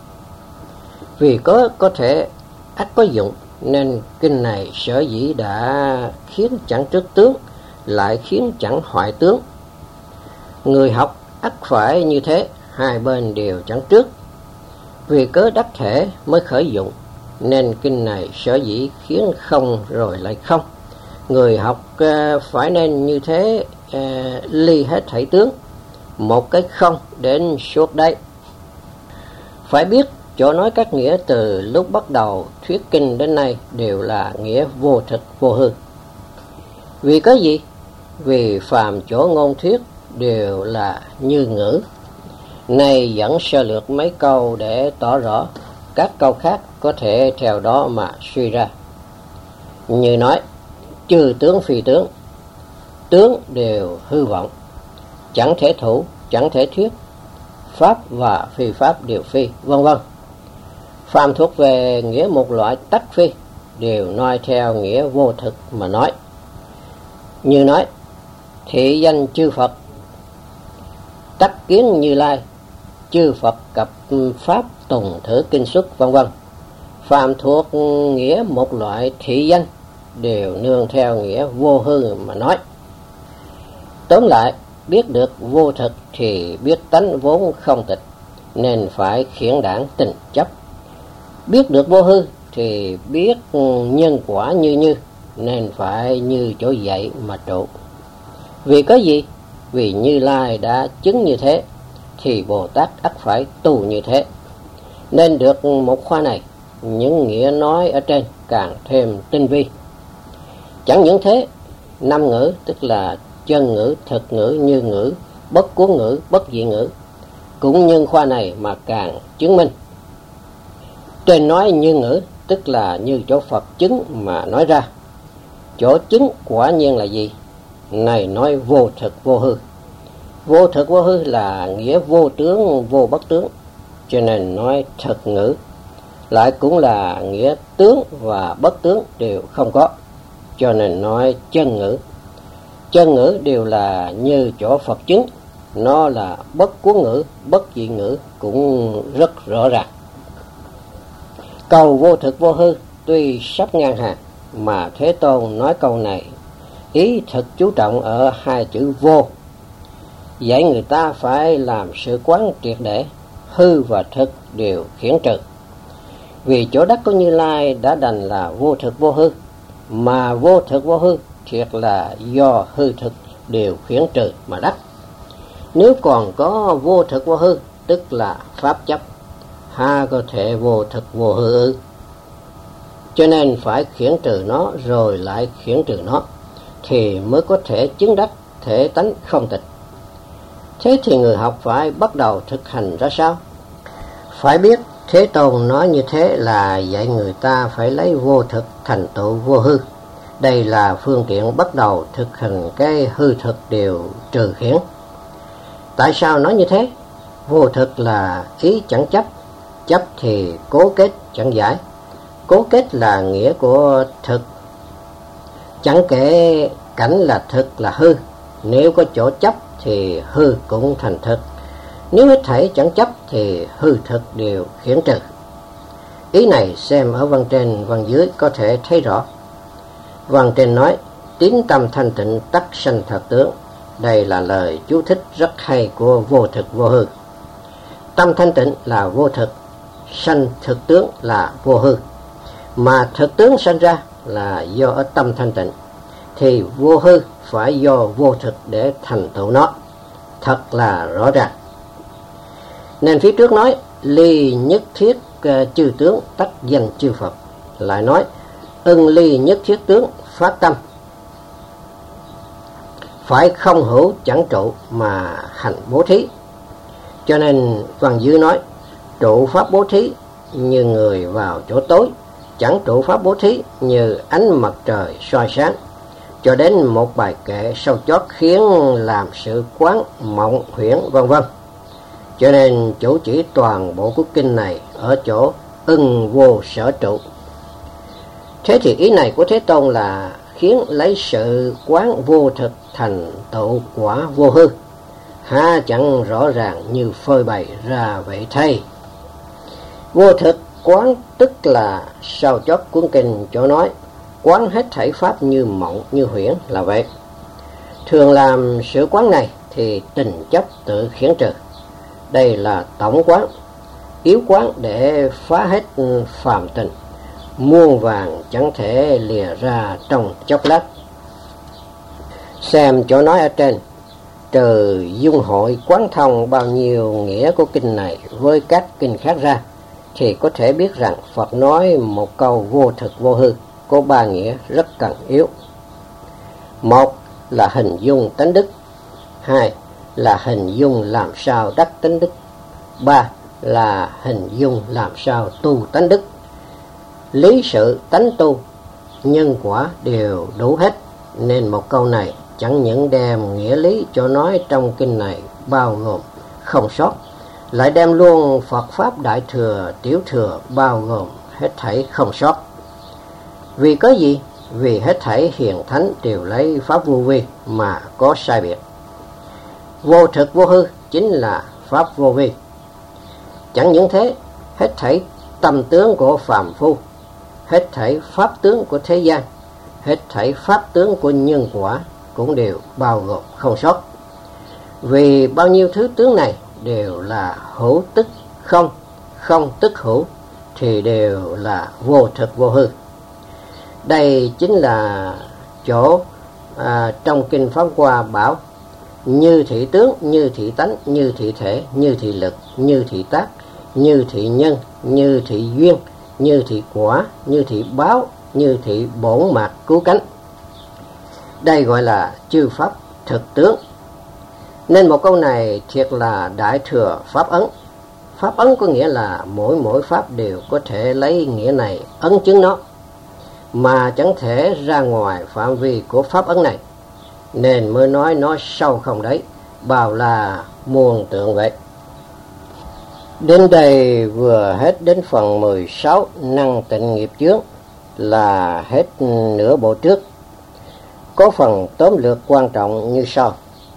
Vì có thể ắt có dụng nên kinh này sở dĩ đã khiến chẳng trước tướng, lại khiến chẳng hoại tướng. Người học ắt phải như thế, hai bên đều chẳng trước. Vì cớ đắc thể mới khởi dụng nên kinh này sở dĩ khiến không rồi lại không. Người học phải nên như thế, ly hết thảy tướng, một cái không đến suốt đây. Phải biết chỗ nói các nghĩa từ lúc bắt đầu thuyết kinh đến nay đều là nghĩa vô thực vô hư. Vì có gì? Vì phàm chỗ ngôn thuyết đều là như ngữ. Này dẫn sơ lược mấy câu để tỏ rõ, các câu khác có thể theo đó mà suy ra. Như nói, chư tướng phi tướng, tướng đều hư vọng, chẳng thể thủ, chẳng thể thuyết, pháp và phi pháp đều phi, vân vân. Phàm thuộc về nghĩa một loại tắc phi, đều nói theo nghĩa vô thực mà nói. Như nói, thị danh chư Phật, tắc kiến Như Lai, chư Phật cập pháp tùng thử kinh xuất, vân vân. Phàm thuộc nghĩa một loại thị danh, đều nương theo nghĩa vô hư mà nói. Tóm lại, biết được vô thực thì biết tánh vốn không tịch, nên phải khiển đảng tình chấp. Biết được vô hư thì biết nhân quả như nên phải như chỗ dậy mà trụ. Vì có gì? Vì Như Lai đã chứng như thế, thì Bồ Tát ắt phải tu như thế. Nên được một khoa này, những nghĩa nói ở trên càng thêm tinh vi. Chẳng những thế, năm ngữ tức là chân ngữ, thực ngữ, như ngữ, bất cuốn ngữ, bất dị ngữ, cũng nhân khoa này mà càng chứng minh. Trên nói như ngữ tức là như chỗ Phật chứng mà nói ra. Chỗ chứng quả nhiên là gì? Này nói vô thực vô hư. Vô thực vô hư là nghĩa vô tướng vô bất tướng, cho nên nói thực ngữ. Lại cũng là nghĩa tướng và bất tướng đều không có, cho nên nói chân ngữ. Chân ngữ đều là như chỗ Phật chứng, nó là bất cuốn ngữ, bất dị ngữ, cũng rất rõ ràng. Câu vô thực vô hư tuy sắp ngang hàng, mà Thế Tôn nói câu này ý thực chú trọng ở hai chữ vô, dạy người ta phải làm sự quán triệt để, hư và thực đều khiển trừ. Vì chỗ đắc của Như Lai đã đành là vô thực vô hư, mà vô thực vô hư thiệt là do hư thực đều khiển trừ mà đắc. Nếu còn có vô thực vô hư tức là pháp chấp, ha có thể vô thực vô hư ư? Cho nên phải khiển trừ nó rồi lại khiển trừ nó, thì mới có thể chứng đắc thể tánh không tịch. Thế thì người học phải bắt đầu thực hành ra sao? Phải biết Thế Tôn nói như thế là dạy người ta phải lấy vô thực thành tựu vô hư. Đây là phương tiện bắt đầu thực hành cái hư thực đều trừ khiển. Tại sao nói như thế? Vô thực là ý chẳng chấp, chấp thì cố kết chẳng giải. Cố kết là nghĩa của thực, chẳng kể cảnh là thực là hư. Nếu có chỗ chấp thì hư cũng thành thực. Nếu hết thảy chẳng chấp thì hư thực đều khiển trừ. Ý này xem ở văn trên văn dưới có thể thấy rõ. Văn trên nói tín tâm thanh tịnh tắc sanh thật tướng. Đây là lời chú thích rất hay của vô thực vô hư. Tâm thanh tịnh là vô thực, sanh thực tướng là vô hư. Mà thực tướng sanh ra là do ở tâm thanh tịnh, thì vô hư phải do vô thực để thành tựu nó. Thật là rõ ràng. Nên phía trước nói ly nhất thiết chư tướng tắc danh chư Phật, lại nói ưng ly nhất thiết tướng phát tâm, phải không hữu chẳng trụ mà hành bố thí. Cho nên văn dưới nói trụ pháp bố thí như người vào chỗ tối, chẳng trụ pháp bố thí như ánh mặt trời soi sáng. Cho đến một bài kệ sâu chót khiến làm sự quán mộng huyễn vân vân. Cho nên chủ chỉ toàn bộ của kinh này ở chỗ ưng vô sở trụ. Thế thì ý này của Thế Tôn là khiến lấy sự quán vô thực thành tựu quả vô hư, ha chẳng rõ ràng như phơi bày ra vậy thay. Vô thực quán tức là sau chót cuốn kinh chỗ nói quán hết thảy pháp như mộng như huyễn là vậy. Thường làm sự quán này thì tình chấp tự khiển trừ. Đây là tổng quán, yếu quán để phá hết phàm tình, muôn vàng chẳng thể lìa ra trong chốc lát. Xem chỗ nói ở trên, trừ dung hội quán thông bao nhiêu nghĩa của kinh này với các kinh khác ra, thì có thể biết rằng Phật nói một câu vô thực vô hư có ba nghĩa rất cần yếu. Một là hình dung tánh đức, hai là hình dung làm sao đắc tánh đức, ba là hình dung làm sao tu tánh đức. Lý sự tánh tu, nhân quả đều đủ hết, nên một câu này chẳng những đem nghĩa lý cho nói trong kinh này bao gồm không sót, lại đem luôn Phật Pháp Đại Thừa, Tiểu Thừa bao gồm hết thảy không sót. Vì có gì? Vì hết thảy hiền thánh đều lấy Pháp vô vi mà có sai biệt. Vô thực vô hư chính là Pháp vô vi. Chẳng những thế, hết thảy tâm tướng của phàm phu, hết thảy pháp tướng của thế gian, hết thảy pháp tướng của nhân quả cũng đều bao gồm không sót. Vì bao nhiêu thứ tướng này đều là hữu tức không, không tức hữu, thì đều là vô thực vô hư. Đây chính là chỗ trong Kinh Pháp Hoa bảo như thị tướng, như thị tánh, như thị thể, như thị lực, như thị tác, như thị nhân, như thị duyên, như thị quả, như thị báo, như thị bổn mạt cứu cánh. Đây gọi là chư pháp thực tướng. Nên một câu này thiệt là đại thừa pháp ấn. Pháp ấn có nghĩa là mỗi pháp đều có thể lấy nghĩa này ấn chứng nó, mà chẳng thể ra ngoài phạm vi của pháp ấn này, nên mới nói nó sâu không đấy, bao là muôn tượng vậy. Đến đây vừa hết đến phần 16 năng tịnh nghiệp chướng, là hết nửa bộ trước. Có phần tóm lược quan trọng như sau.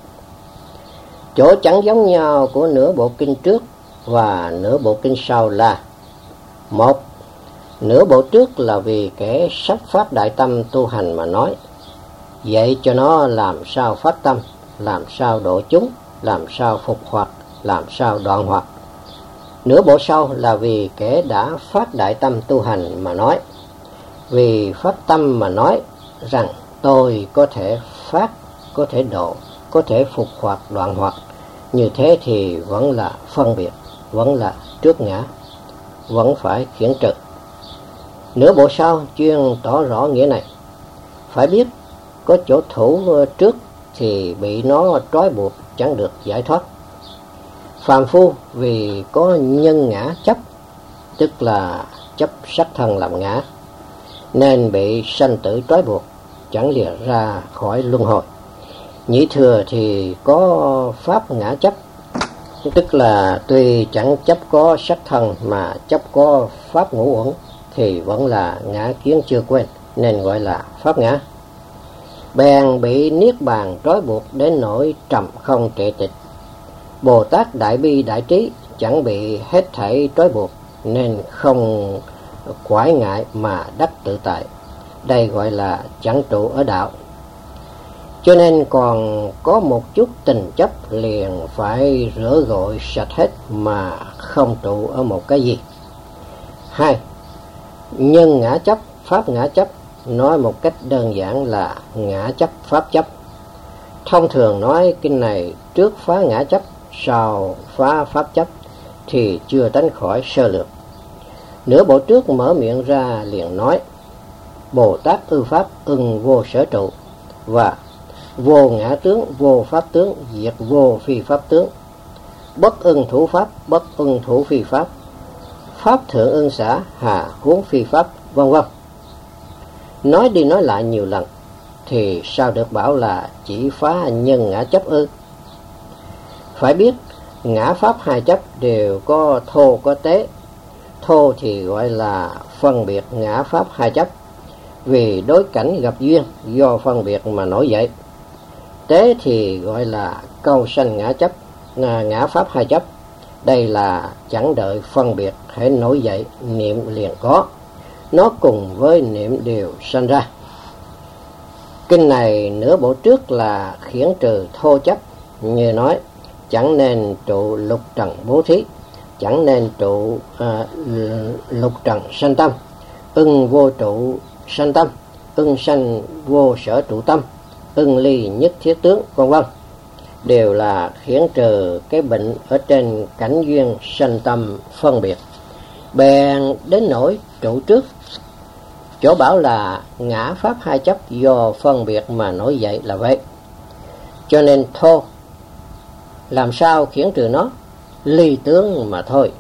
Chỗ chẳng giống nhau của nửa bộ kinh trước và nửa bộ kinh sau là: một, nửa bộ trước là vì kẻ sắp phát đại tâm tu hành mà nói, dạy cho nó làm sao phát tâm, làm sao độ chúng, làm sao phục hoạt, làm sao đoạn hoạt. Nửa bộ sau là vì kẻ đã phát đại tâm tu hành mà nói, vì phát tâm mà nói rằng tôi có thể phát, có thể độ, có thể phục hoạt đoạn hoạt. Như thế thì vẫn là phân biệt, vẫn là trước ngã, vẫn phải khiển trừ. Nửa bộ sau chuyên tỏ rõ nghĩa này. Phải biết có chỗ thủ trước thì bị nó trói buộc chẳng được giải thoát. Phàm phu vì có nhân ngã chấp, tức là chấp sắc thân làm ngã, nên bị sanh tử trói buộc, chẳng lìa ra khỏi luân hồi. Nhị thừa thì có pháp ngã chấp, tức là tuy chẳng chấp có sắc thân mà chấp có pháp ngũ uẩn, thì vẫn là ngã kiến chưa quên, nên gọi là pháp ngã. Bèn bị niết bàn trói buộc đến nỗi trầm không trệ tịch. Bồ Tát đại bi đại trí chẳng bị hết thảy trói buộc, nên không quải ngại mà đắc tự tại. Đây gọi là chẳng trụ ở đạo. Cho nên còn có một chút tình chấp liền phải rửa gội sạch hết mà không trụ ở một cái gì. 2. Nhân ngã chấp, pháp ngã chấp, nói một cách đơn giản là ngã chấp, pháp chấp. Thông thường nói kinh này trước phá ngã chấp, sau phá pháp chấp thì chưa tránh khỏi sơ lược. Nửa bộ trước mở miệng ra liền nói: Bồ Tát ư pháp ưng vô sở trụ, và vô ngã tướng, vô pháp tướng, diệt vô phi pháp tướng. Bất ưng thủ pháp, bất ưng thủ phi pháp. Pháp thượng ưng xả, hà huống phi pháp, vân vân. Nói đi nói lại nhiều lần, thì sao được bảo là chỉ phá nhân ngã chấp ư? Phải biết, ngã pháp hai chấp đều có thô có tế. Thô thì gọi là phân biệt ngã pháp hai chấp, vì đối cảnh gặp duyên do phân biệt mà nổi dậy. Tế thì gọi là câu sanh ngã chấp, ngã pháp hai chấp. Đây là chẳng đợi phân biệt hãy nổi dậy, niệm liền có. Nó cùng với niệm đều sanh ra. Kinh này nửa bộ trước là khiển trừ thô chấp, như nói chẳng nên trụ lục trần bố thí, chẳng nên trụ lục trần sanh tâm, ưng vô trụ sanh tâm, ưng sanh vô sở trụ tâm, ưng ly nhất thiết tướng, vân vân. Đều là khiển trừ cái bệnh ở trên cảnh duyên sanh tâm phân biệt. Bèn đến nỗi trụ trước, chỗ bảo là ngã pháp hai chấp do phân biệt mà nổi dậy là vậy. Cho nên thô, làm sao khiển trừ nó? Ly tướng mà thôi.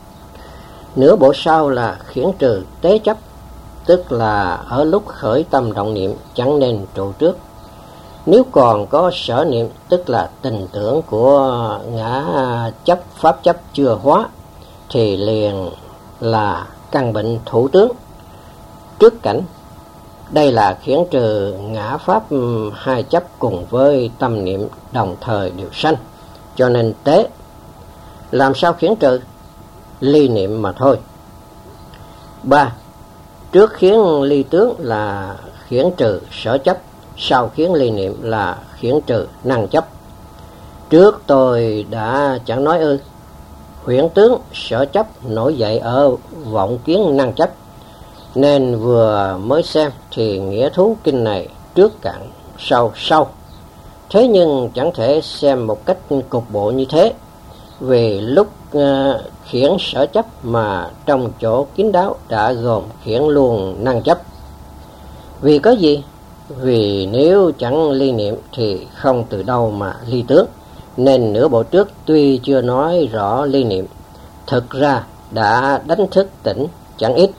Nửa bộ sau là khiển trừ tế chấp, tức là ở lúc khởi tâm động niệm chẳng nên trụ trước. Nếu còn có sở niệm, tức là tình tưởng của ngã chấp, pháp chấp chưa hóa, thì liền là căn bệnh thủ tướng trước cảnh. Đây là khiển trừ ngã pháp hai chấp cùng với tâm niệm đồng thời đều sanh, cho nên tế. Làm sao khiển trừ? Ly niệm mà thôi. 3. Trước khiển ly tướng là khiển trừ sở chấp, sau khiển ly niệm là khiển trừ năng chấp. Trước tôi đã chẳng nói ư? huyễn tướng sở chấp nổi dậy ở vọng kiến năng chấp, nên vừa mới xem thì nghĩa thú kinh này trước cạn sau sâu. Thế nhưng chẳng thể xem một cách cục bộ như thế, vì lúc khiển sở chấp mà trong chỗ kín đáo đã gồm khiển luôn năng chấp. Vì có gì? Vì nếu chẳng ly niệm thì không từ đâu mà ly tướng, nên nửa bộ trước tuy chưa nói rõ ly niệm, thực ra đã đánh thức tỉnh chẳng ít.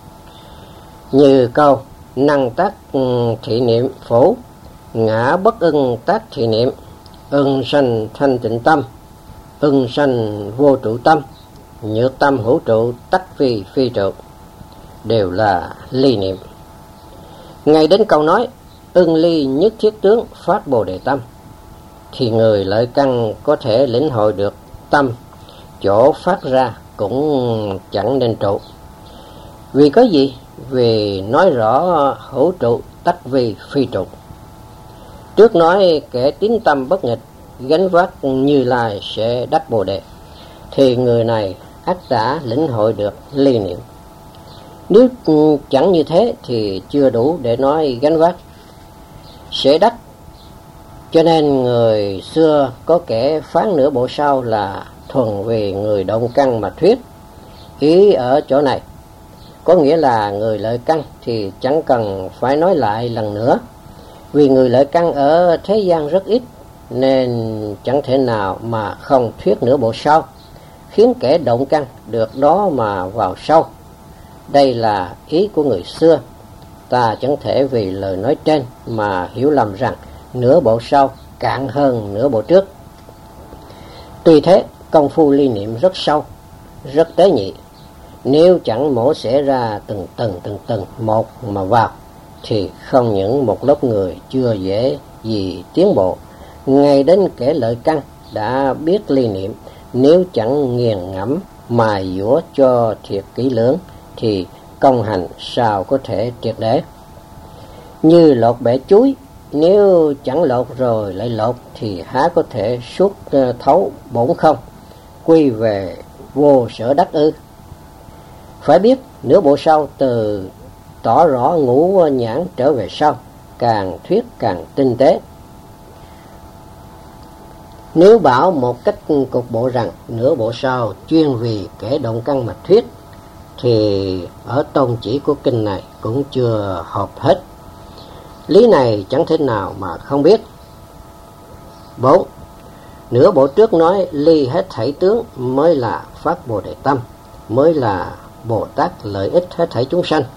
Như câu năng tác thị niệm phổ, ngã bất ưng tác thị niệm, ưng sanh thanh tịnh tâm, ưng sanh vô trụ tâm, nhược tâm hữu trụ tắc phi phi trụ, đều là ly niệm. Ngay đến câu nói ưng ly nhất thiết tướng phát bồ đề tâm, thì người lợi căn có thể lĩnh hội được tâm chỗ phát ra cũng chẳng nên trụ. Vì có gì? Vì nói rõ hữu trụ tắc vi phi trụ. Trước nói kẻ tín tâm bất nghịch, gánh vác Như Lai sẽ đắc bồ đề, thì người này ắt đã lĩnh hội được ly niệm. Nếu chẳng như thế thì chưa đủ để nói gánh vác sẽ đắc. Cho nên người xưa có kẻ phán nửa bộ sau là thuần vì người động căn mà thuyết. Ý ở chỗ này có nghĩa là người lợi căn thì chẳng cần phải nói lại lần nữa, vì người lợi căn ở thế gian rất ít, nên chẳng thể nào mà không thuyết nửa bộ sau, khiến kẻ động căn được đó mà vào sâu. Đây là ý của người xưa. Ta chẳng thể vì lời nói trên mà hiểu lầm rằng nửa bộ sau cạn hơn nửa bộ trước. Tuy thế, công phu ly niệm rất sâu, rất tế nhị. Nếu chẳng mổ xẻ ra từng tầng một mà vào, thì không những một lớp người chưa dễ gì tiến bộ, ngay đến kẻ lợi căn đã biết ly niệm, nếu chẳng nghiền ngẫm mài dũa cho thiệt kỹ lưỡng thì công hành sao có thể triệt để. Như lột bẻ chuối, nếu chẳng lột rồi lại lột thì há có thể suốt thấu bổn không, quy về vô sở đắc ư? Phải biết nửa bộ sau từ tỏ rõ ngũ nhãn trở về sau, càng thuyết càng tinh tế. Nếu bảo một cách cục bộ rằng nửa bộ sau chuyên vì kẻ động căn mà thuyết, thì ở tôn chỉ của kinh này cũng chưa hợp hết. Lý này chẳng thể nào mà không biết. 4. Nửa bộ trước nói ly hết thảy tướng mới là phát bồ đề tâm, mới là Bồ Tát lợi ích hết thảy chúng sanh.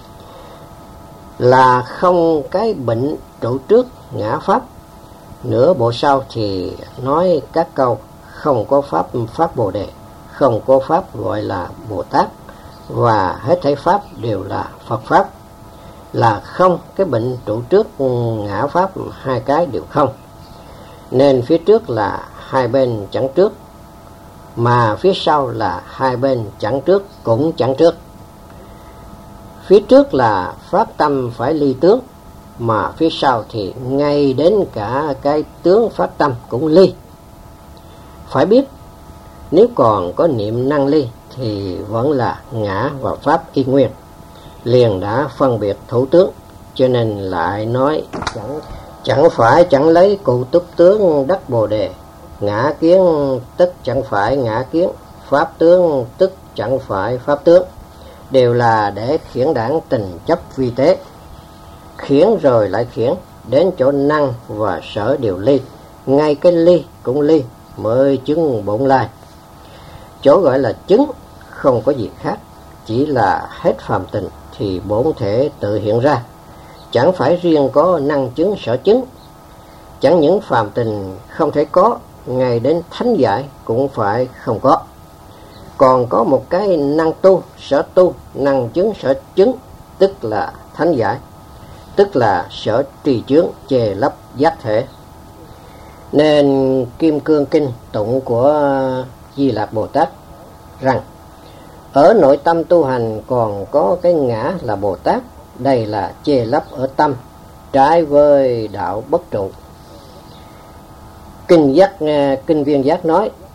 Là không cái bệnh trụ trước ngã pháp. Nửa bộ sau thì nói các câu không có pháp phát bồ đề, không có pháp gọi là Bồ Tát, và hết thảy pháp đều là Phật pháp. Là không cái bệnh trụ trước ngã pháp, hai cái đều không. Nên phía trước là hai bên chẳng trước, mà phía sau là hai bên chẳng trước cũng chẳng trước. Phía trước là phát tâm phải ly tướng, mà phía sau thì ngay đến cả cái tướng phát tâm cũng ly. Phải biết nếu còn có niệm năng ly thì vẫn là ngã và pháp y nguyên, liền đã phân biệt thủ tướng, cho nên lại nói chẳng lấy cụ túc tướng đắc bồ đề. Ngã kiến tức chẳng phải ngã kiến, pháp tướng tức chẳng phải pháp tướng, đều là để khiển đảng tình chấp vi tế. Khiển rồi lại khiển, đến chỗ năng và sở đều ly, ngay cái ly cũng ly mới chứng bổn lai. Chỗ gọi là chứng không có gì khác, chỉ là hết phàm tình thì bổn thể tự hiện ra, chẳng phải riêng có năng chứng sở chứng. Chẳng những phàm tình không thể có, ngay đến thánh giải cũng phải không có. Còn có một cái năng tu, sở tu, năng chứng sở chứng, tức là thánh giải, tức là sở trì chướng che lấp giác thể. Nên Kim Cương Kinh tụng của Di Lạc Bồ Tát rằng ở nội tâm tu hành còn có cái ngã là Bồ Tát, đây là che lấp ở tâm, trái với đạo bất trụ. Kinh Viên Giác nói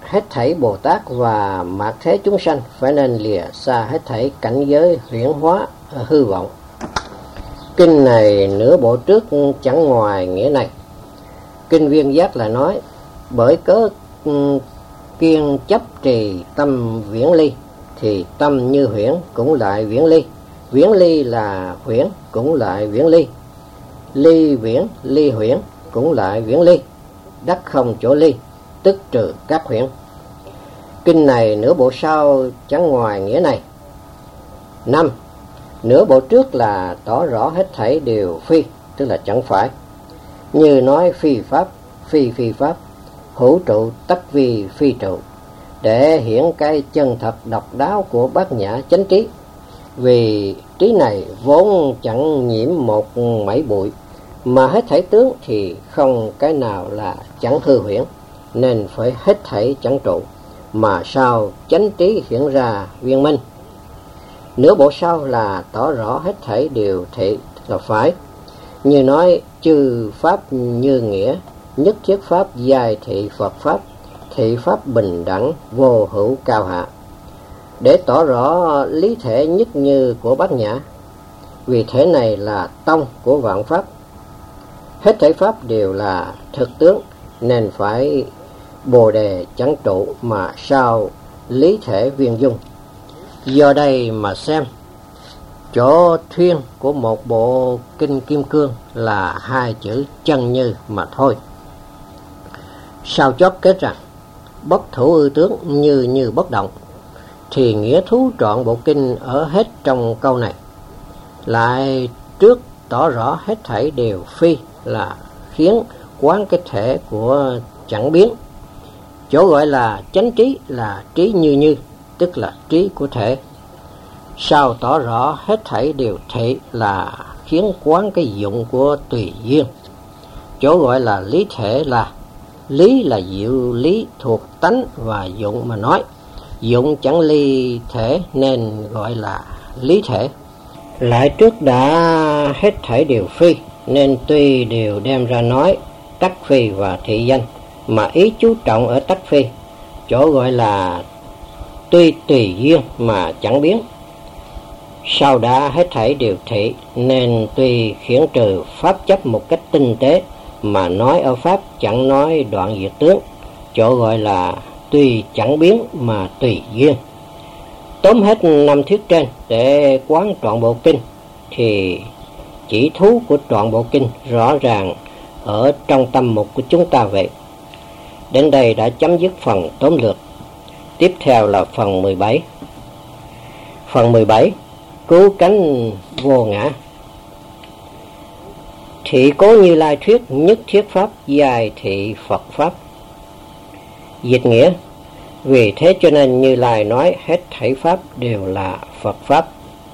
hết thảy Bồ Tát và mạt thế chúng sanh phải nên lìa xa hết thảy cảnh giới huyễn hóa hư vọng. Kinh này nửa bộ trước chẳng ngoài nghĩa này. Kinh Viên Giác là nói bởi cớ kiên chấp trì tâm viễn ly thì tâm như huyễn cũng lại viễn ly, viễn ly là huyễn cũng lại viễn ly, ly viễn ly huyễn cũng lại viễn ly, đắc không chỗ ly tức trừ các huyễn. Kinh này nửa bộ sau chẳng ngoài nghĩa này. 5. Nửa bộ trước là tỏ rõ hết thảy đều phi, tức là chẳng phải, như nói phi pháp, phi phi pháp, hữu trụ tất vi phi trụ, để hiển cái chân thật độc đáo của bát nhã chánh trí. Vì trí này vốn chẳng nhiễm một mảy bụi, mà hết thảy tướng thì không cái nào là chẳng hư huyễn, nên phải hết thảy chẳng trụ, mà sao chánh trí hiện ra viên minh. Nửa bộ sau là tỏ rõ hết thảy đều thị, là phải, như nói chư pháp như nghĩa, nhất thiết pháp giai thị Phật pháp, thị pháp bình đẳng vô hữu cao hạ, để tỏ rõ lý thể nhất như của bát nhã. Vì thế này là tông của vạn pháp, hết thảy pháp đều là thực tướng, nên phải bồ đề chẳng trụ, mà sao lý thể viên dung. Do đây mà xem, chỗ thuyên của một bộ kinh Kim Cương là hai chữ chân như mà thôi. Sao chót kết rằng bất thủ ư tướng như bất động, thì nghĩa thú trọn bộ kinh ở hết trong câu này. Lại trước tỏ rõ hết thảy đều phi là khiến quán cái thể của chẳng biến. Chỗ gọi là chánh trí là trí như, tức là trí của thể. Sau tỏ rõ hết thảy đều thị là khiến quán cái dụng của tùy duyên. Chỗ gọi là lý thể là lý là diệu lý thuộc tánh và dụng mà nói. Dụng chẳng ly thể nên gọi là lý thể. Lại trước đã hết thảy đều phi, nên tuy đều đem ra nói tắc phi và thị danh, mà ý chú trọng ở tắc phi. Chỗ gọi là tuy tùy duyên mà chẳng biến. Sau đã hết thảy đều thị, nên tuy khiển trừ pháp chấp một cách tinh tế, mà nói ở pháp chẳng nói đoạn diệt tướng. Chỗ gọi là tuy chẳng biến mà tùy duyên. Tóm hết 5 thuyết trên để quán trọn bộ kinh, thì chỉ thú của trọn bộ kinh rõ ràng ở trong tâm mục của chúng ta vậy. Đến đây đã chấm dứt phần tóm lược. Tiếp theo là phần 17. Phần 17, cứu cánh vô ngã. Thị cố Như Lai thuyết nhất thiết pháp giai thị Phật pháp. Dịch nghĩa, vì thế cho nên Như Lai nói hết thảy pháp đều là Phật pháp.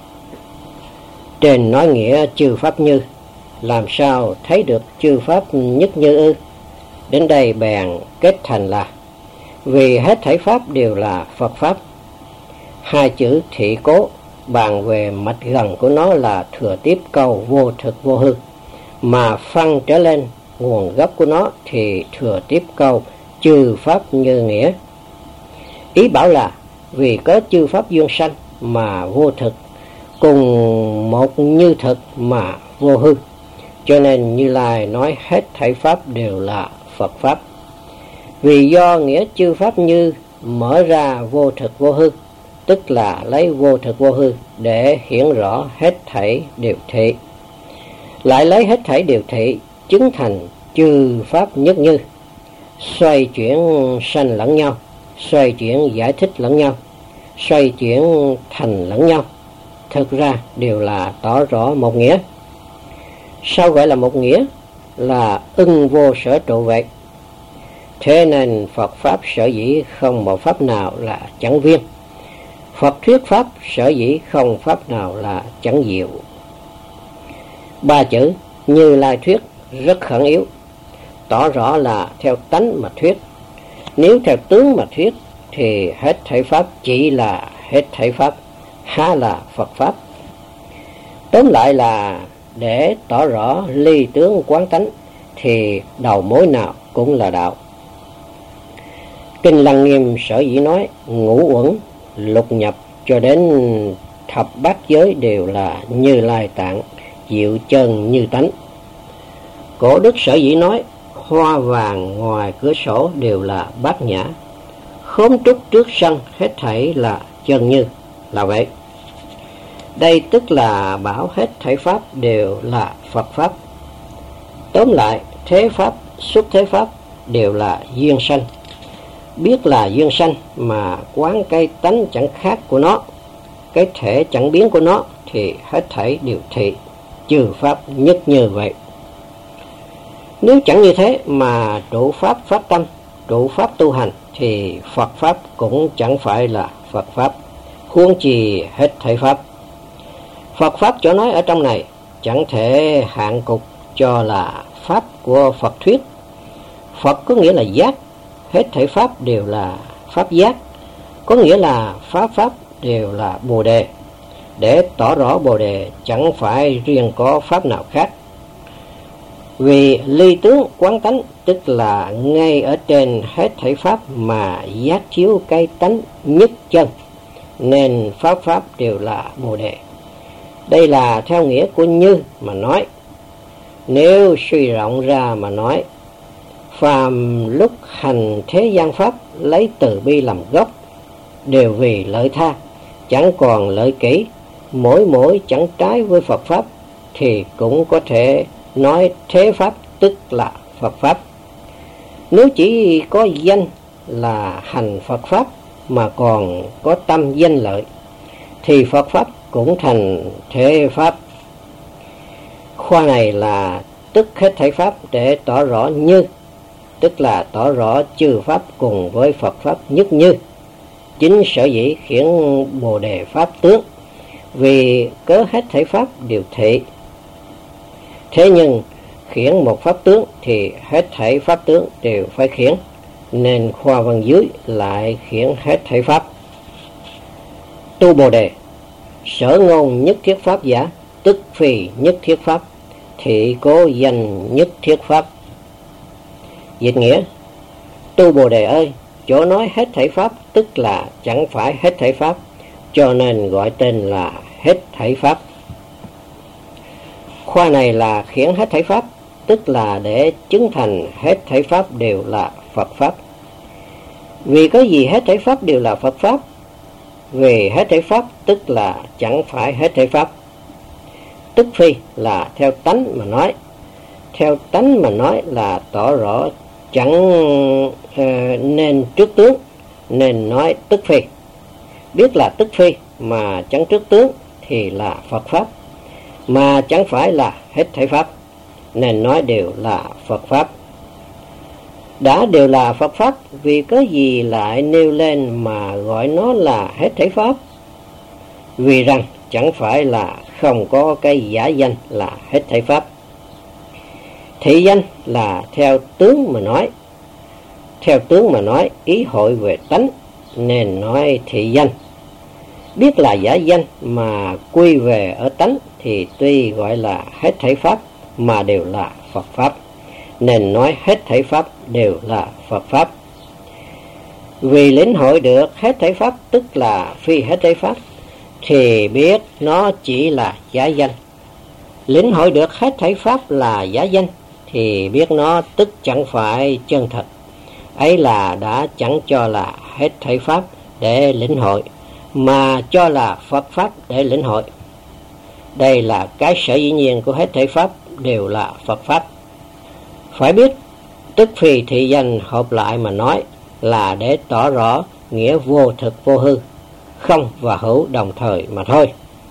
Trên nói nghĩa chư pháp như, làm sao thấy được chư pháp nhất như ư? Đến đây bèn kết thành là vì hết thảy pháp đều là Phật pháp. Hai chữ thị cố bàn về mạch gần của nó là thừa tiếp câu vô thực vô hư, mà phân trở lên nguồn gốc của nó thì thừa tiếp câu chư pháp như nghĩa. Ý bảo là vì có chư pháp duyên sanh mà vô thực, cùng một như thực mà vô hư, cho nên Như Lai nói hết thảy pháp đều là Phật pháp. Vì do nghĩa chư pháp như mở ra vô thực vô hư, tức là lấy vô thực vô hư để hiển rõ hết thảy đều thị, lại lấy hết thảy đều thị chứng thành chư pháp nhất như, xoay chuyển sanh lẫn nhau, xoay chuyển giải thích lẫn nhau, xoay chuyển thành lẫn nhau, thực ra đều là tỏ rõ một nghĩa. Sao gọi là một nghĩa? Là ưng vô sở trụ vậy. Thế nên Phật pháp sở dĩ không một pháp nào là chẳng viên, Phật thuyết pháp sở dĩ không pháp nào là chẳng diệu. Ba chữ Như Lai thuyết rất khẩn yếu, tỏ rõ là theo tánh mà thuyết. Nếu theo tướng mà thuyết thì hết thảy pháp chỉ là hết thảy pháp, há là Phật pháp. Tóm lại là để tỏ rõ ly tướng quán tánh thì đầu mối nào cũng là đạo. Kinh Lăng Nghiêm sở dĩ nói ngũ uẩn, lục nhập cho đến thập bát giới đều là Như Lai Tạng, diệu chân như tánh. Cổ đức sở dĩ nói hoa vàng ngoài cửa sổ đều là bát nhã, khóm trúc trước sân hết thảy là chân như, là vậy. Đây tức là bảo hết thảy pháp đều là Phật pháp. Tóm lại, thế pháp, xuất thế pháp đều là duyên sanh. Biết là duyên sanh mà quán cái tánh chẳng khác của nó, cái thể chẳng biến của nó, thì hết thảy đều thị, trừ pháp nhất như vậy. Nếu chẳng như thế mà trụ pháp phát tâm, trụ pháp tu hành, thì Phật pháp cũng chẳng phải là Phật pháp, huống chi hết thảy pháp. Phật pháp chỗ nói ở trong này chẳng thể hạn cục cho là pháp của Phật thuyết. Phật có nghĩa là giác, hết thảy pháp đều là pháp giác, có nghĩa là pháp đều là Bồ Đề. Để tỏ rõ Bồ Đề chẳng phải riêng có pháp nào khác. Vì ly tướng quán tánh, tức là ngay ở trên hết thảy pháp mà giác chiếu cái tánh nhất chân, nên pháp đều là Bồ Đề. Đây là theo nghĩa của Như mà nói. Nếu suy rộng ra mà nói, phàm lúc hành thế gian pháp lấy từ bi làm gốc, đều vì lợi tha, chẳng còn lợi kỹ, mỗi chẳng trái với Phật pháp, thì cũng có thể nói thế pháp tức là Phật pháp. Nếu chỉ có danh là hành Phật pháp mà còn có tâm danh lợi, thì Phật pháp cũng thành thế pháp. Khoa này là tức hết thảy pháp để tỏ rõ Như, tức là tỏ rõ chư pháp cùng với Phật pháp nhất như. Chính sở dĩ khiển Bồ Đề pháp tướng, vì cớ hết thảy pháp đều thị. Thế nhưng khiển một pháp tướng thì hết thảy pháp tướng đều phải khiển, nên khoa văn dưới lại khiển hết thảy pháp. Tu Bồ Đề, sở ngôn nhất thiết pháp giả, tức phi nhất thiết pháp, thị cố danh nhất thiết pháp. Dịch nghĩa: tu Bồ Đề ơi, chỗ nói hết thảy pháp tức là chẳng phải hết thảy pháp, cho nên gọi tên là hết thảy pháp. Khoa này là khiển hết thảy pháp, tức là để chứng thành hết thảy pháp đều là Phật pháp. Vì có gì hết thảy pháp đều là Phật pháp? Vì hết thảy pháp tức là chẳng phải hết thảy pháp. Tức phi là theo tánh mà nói. Theo tánh mà nói là tỏ rõ chẳng nên trước tướng, nên nói tức phi. Biết là tức phi mà chẳng trước tướng thì là Phật pháp, mà chẳng phải là hết thảy pháp, nên nói đều là Phật pháp. Đã đều là Phật pháp, vì có gì lại nêu lên mà gọi nó là hết thảy pháp? Vì rằng chẳng phải là không có cái giả danh là hết thảy pháp. Thị danh là theo tướng mà nói. Theo tướng mà nói, ý hội về tánh, nên nói thị danh. Biết là giả danh mà quy về ở tánh, thì tuy gọi là hết thảy pháp mà đều là Phật pháp, nên nói hết thảy pháp đều là Phật pháp. Vì lĩnh hội được hết thảy pháp tức là phi hết thảy pháp, thì biết nó chỉ là giả danh. Lĩnh hội được hết thảy pháp là giả danh, thì biết nó tức chẳng phải chân thật. Ấy là đã chẳng cho là hết thảy pháp để lĩnh hội, mà cho là Phật pháp để lĩnh hội. Đây là cái sở dĩ nhiên của hết thảy pháp đều là Phật pháp. Phải biết tức phi thị danh hợp lại mà nói là để tỏ rõ nghĩa vô thực vô hư, không và hữu đồng thời mà thôi.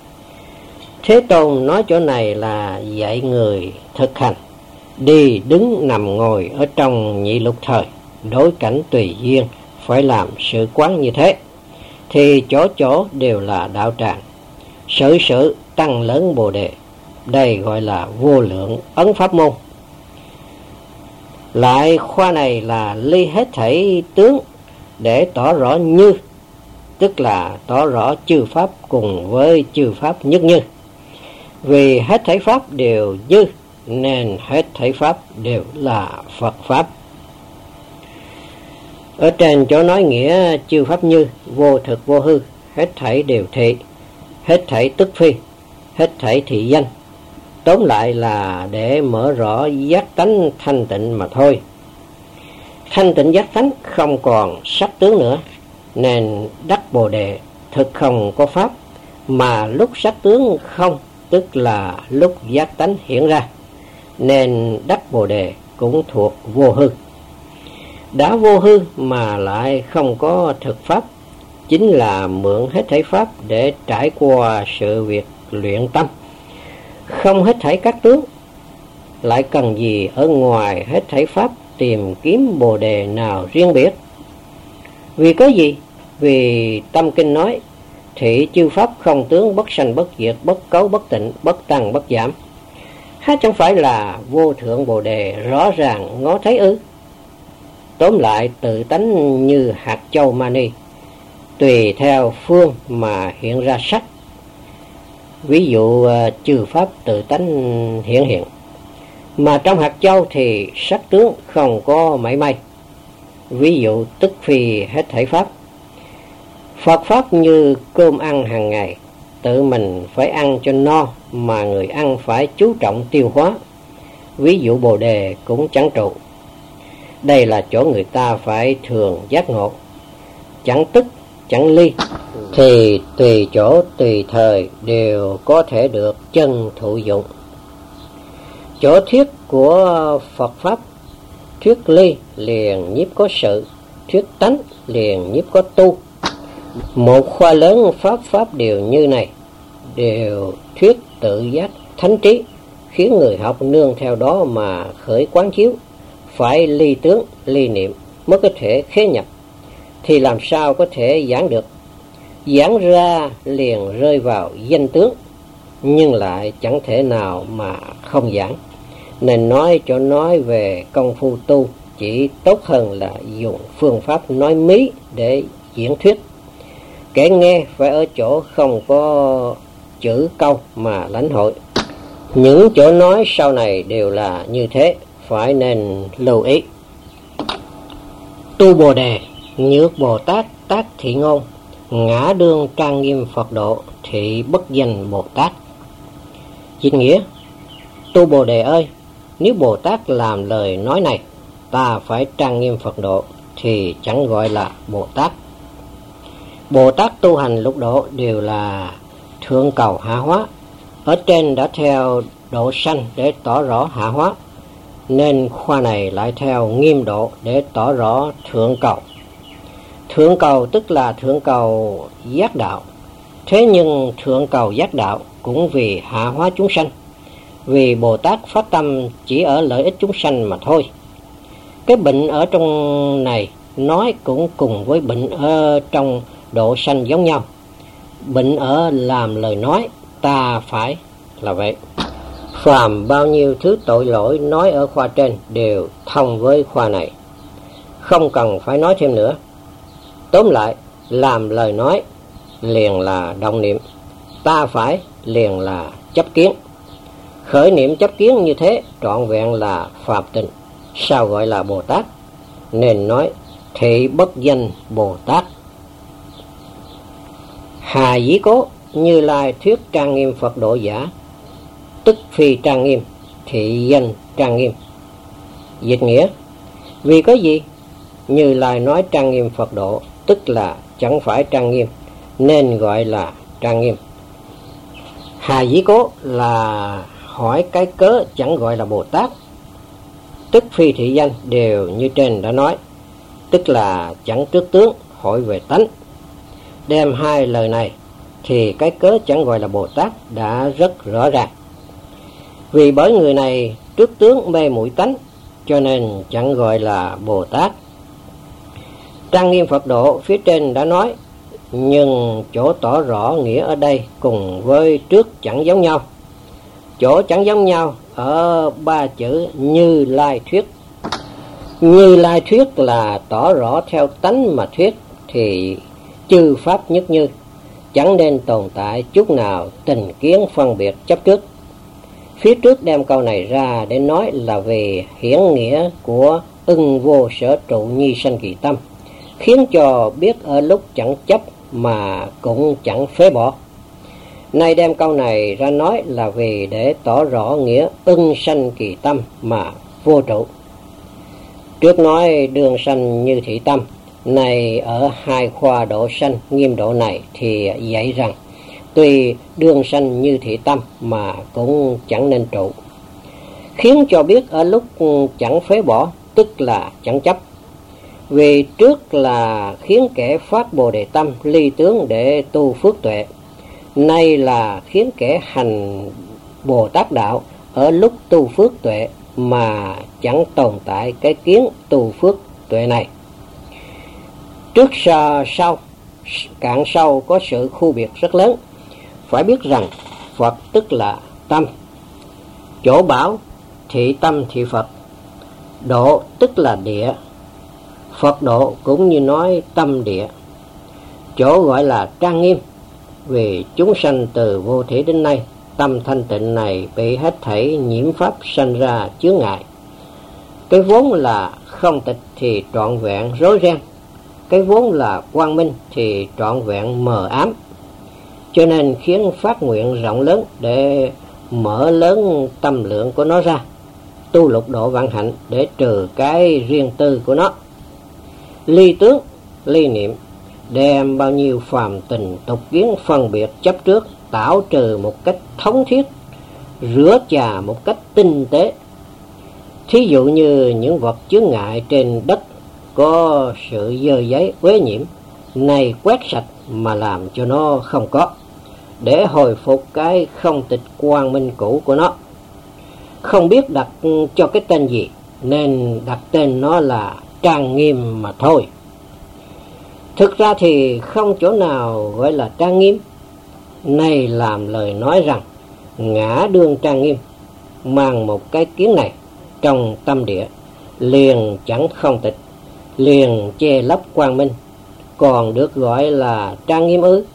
Thế Tôn nói chỗ này là dạy người thực hành, đi đứng nằm ngồi ở trong nhị lục thời, đối cảnh tùy duyên, phải làm sự quán như thế, thì chỗ chỗ đều là đạo tràng, sự tăng lớn Bồ Đề. Đây gọi là vô lượng ấn pháp môn. Lại khoa này là ly hết thảy tướng để tỏ rõ như, tức là tỏ rõ chư pháp cùng với chư pháp nhất như. Vì hết thảy pháp đều như, nên hết thảy pháp đều là Phật pháp. Ở trên chỗ nói nghĩa chư pháp như vô thực vô hư, hết thảy đều thị, hết thảy tức phi, hết thảy thị danh. Tóm lại là để mở rõ giác tánh thanh tịnh mà thôi. Thanh tịnh giác tánh không còn sắc tướng nữa, nên đắc Bồ Đề thực không có pháp, mà lúc sắc tướng không, tức là lúc giác tánh hiện ra, nên đắc Bồ Đề cũng thuộc vô hư. Đã vô hư mà lại không có thực pháp, chính là mượn hết thảy pháp để trải qua sự việc luyện tâm. Không hết thảy các tướng, lại cần gì ở ngoài hết thảy pháp tìm kiếm Bồ Đề nào riêng biệt? Vì có gì? Vì Tâm Kinh nói, thị chư pháp không tướng, bất sanh bất diệt, bất cấu bất tịnh, bất tăng bất giảm. Há chẳng phải là vô thượng Bồ Đề rõ ràng ngó thấy ư? Tóm lại tự tánh như hạt châu mani, tùy theo phương mà hiện ra sắc. Ví dụ chư pháp tự tánh hiện, mà trong hạt châu thì sắc tướng không có mảy may. Ví dụ tức phi hết thảy pháp. Phật pháp như cơm ăn hàng ngày, tự mình phải ăn cho no, mà người ăn phải chú trọng tiêu hóa. Ví dụ Bồ Đề cũng chẳng trụ. Đây là chỗ người ta phải thường giác ngộ, chẳng tức chẳng ly, thì tùy chỗ tùy thời đều có thể được chân thụ dụng. Chỗ thuyết của Phật pháp, thuyết ly liền nhiếp có sự, thuyết tánh liền nhiếp có tu. Một khoa lớn pháp đều như này, đều thuyết tự giác thánh trí, khiến người học nương theo đó mà khởi quán chiếu. Phải ly tướng, ly niệm mới có thể khế nhập, thì làm sao có thể giảng được? Giảng ra liền rơi vào danh tướng, nhưng lại chẳng thể nào mà không giảng. Nên nói cho nói về công phu tu, chỉ tốt hơn là dùng phương pháp nói mí để diễn thuyết. Kẻ nghe phải ở chỗ không có chữ câu mà lãnh hội. Những chỗ nói sau này đều là như thế, phải nên lưu ý. Tu Bồ Đề, nhược Bồ Tát, tác thị ngôn, ngã đương trang nghiêm Phật độ, thị bất danh Bồ Tát. Dịch nghĩa, tu Bồ Đề ơi, nếu Bồ Tát làm lời nói này, ta phải trang nghiêm Phật độ, thì chẳng gọi là Bồ Tát. Bồ Tát tu hành lục độ đều là thượng cầu hạ hóa. Ở trên đã theo độ sanh để tỏ rõ hạ hóa, nên khoa này lại theo nghiêm độ để tỏ rõ thượng cầu. Thượng cầu tức là thượng cầu giác đạo. Thế nhưng thượng cầu giác đạo cũng vì hạ hóa chúng sanh, vì Bồ Tát phát tâm chỉ ở lợi ích chúng sanh mà thôi. Cái bệnh ở trong này nói cũng cùng với bệnh ở trong độ sanh giống nhau. Bệnh ở làm lời nói ta phải là vậy. Phàm bao nhiêu thứ tội lỗi nói ở khoa trên đều thông với khoa này, không cần phải nói thêm nữa. Tóm lại, làm lời nói liền là động niệm, ta phải liền là chấp kiến. Khởi niệm chấp kiến như thế trọn vẹn là phạm tình, sao gọi là Bồ Tát? Nên nói thị bất danh Bồ Tát. Hà dĩ cố, Như Lai thuyết trang nghiêm Phật độ giả, tức phi trang nghiêm, thị danh trang nghiêm. Dịch nghĩa, vì có gì? Như Lai nói trang nghiêm Phật độ, tức là chẳng phải trang nghiêm, nên gọi là trang nghiêm. Hà dĩ cố là hỏi cái cớ chẳng gọi là Bồ Tát. Tức phi thị danh đều như trên đã nói, tức là chẳng trước tướng, hỏi về tánh. Đem hai lời này thì cái cớ chẳng gọi là Bồ Tát đã rất rõ ràng. Vì bởi người này trước tướng mê muội tánh, cho nên chẳng gọi là Bồ Tát. Trang nghiêm Phật độ phía trên đã nói, nhưng chỗ tỏ rõ nghĩa ở đây cùng với trước chẳng giống nhau. Chỗ chẳng giống nhau ở ba chữ Như Lai thuyết. Như Lai thuyết là tỏ rõ theo tánh mà thuyết, thì chư pháp nhất như, chẳng nên tồn tại chút nào tình kiến phân biệt chấp trước. Phía trước đem câu này ra để nói là về hiển nghĩa của ưng vô sở trụ nhi sanh kỳ tâm, khiến cho biết ở lúc chẳng chấp mà cũng chẳng phế bỏ. Nay đem câu này ra nói là vì để tỏ rõ nghĩa ưng sanh kỳ tâm mà vô trụ. Trước nói đương sanh như thị tâm, này ở hai khoa độ sanh nghiêm độ này thì dạy rằng tuy đương sanh như thị tâm mà cũng chẳng nên trụ, khiến cho biết ở lúc chẳng phế bỏ, tức là chẳng chấp. Vì trước là khiến kẻ phát Bồ Đề tâm ly tướng để tu phước tuệ, nay là khiến kẻ hành Bồ Tát đạo ở lúc tu phước tuệ mà chẳng tồn tại cái kiến tu phước tuệ này. Trước sau cạn sau có sự khu biệt rất lớn. Phải biết rằng Phật tức là tâm, chỗ bảo thị tâm thị Phật, độ tức là địa, Phật độ cũng như nói tâm địa. Chỗ gọi là trang nghiêm, vì chúng sanh từ vô thủy đến nay, tâm thanh tịnh này bị hết thảy nhiễm pháp sanh ra chướng ngại. Cái vốn là không tịch thì trọn vẹn rối ren, cái vốn là quang minh thì trọn vẹn mờ ám. Cho nên khiến phát nguyện rộng lớn để mở lớn tâm lượng của nó ra, tu lục độ vạn hạnh để trừ cái riêng tư của nó. Ly tướng, ly niệm, đem bao nhiêu phàm tình tục kiến phân biệt chấp trước tảo trừ một cách thống thiết, rửa chà một cách tinh tế. Thí dụ như những vật chướng ngại trên đất có sự dơ giấy uế nhiễm, này quét sạch mà làm cho nó không có, để hồi phục cái không tịch quang minh cũ của nó. Không biết đặt cho cái tên gì nên đặt tên nó là trang nghiêm mà thôi. Thực ra thì không chỗ nào gọi là trang nghiêm. Này làm lời nói rằng ngã đương trang nghiêm, mang một cái kiến này trong tâm địa, liền chẳng không tịch, liền che lấp quang minh, còn được gọi là trang nghiêm ư?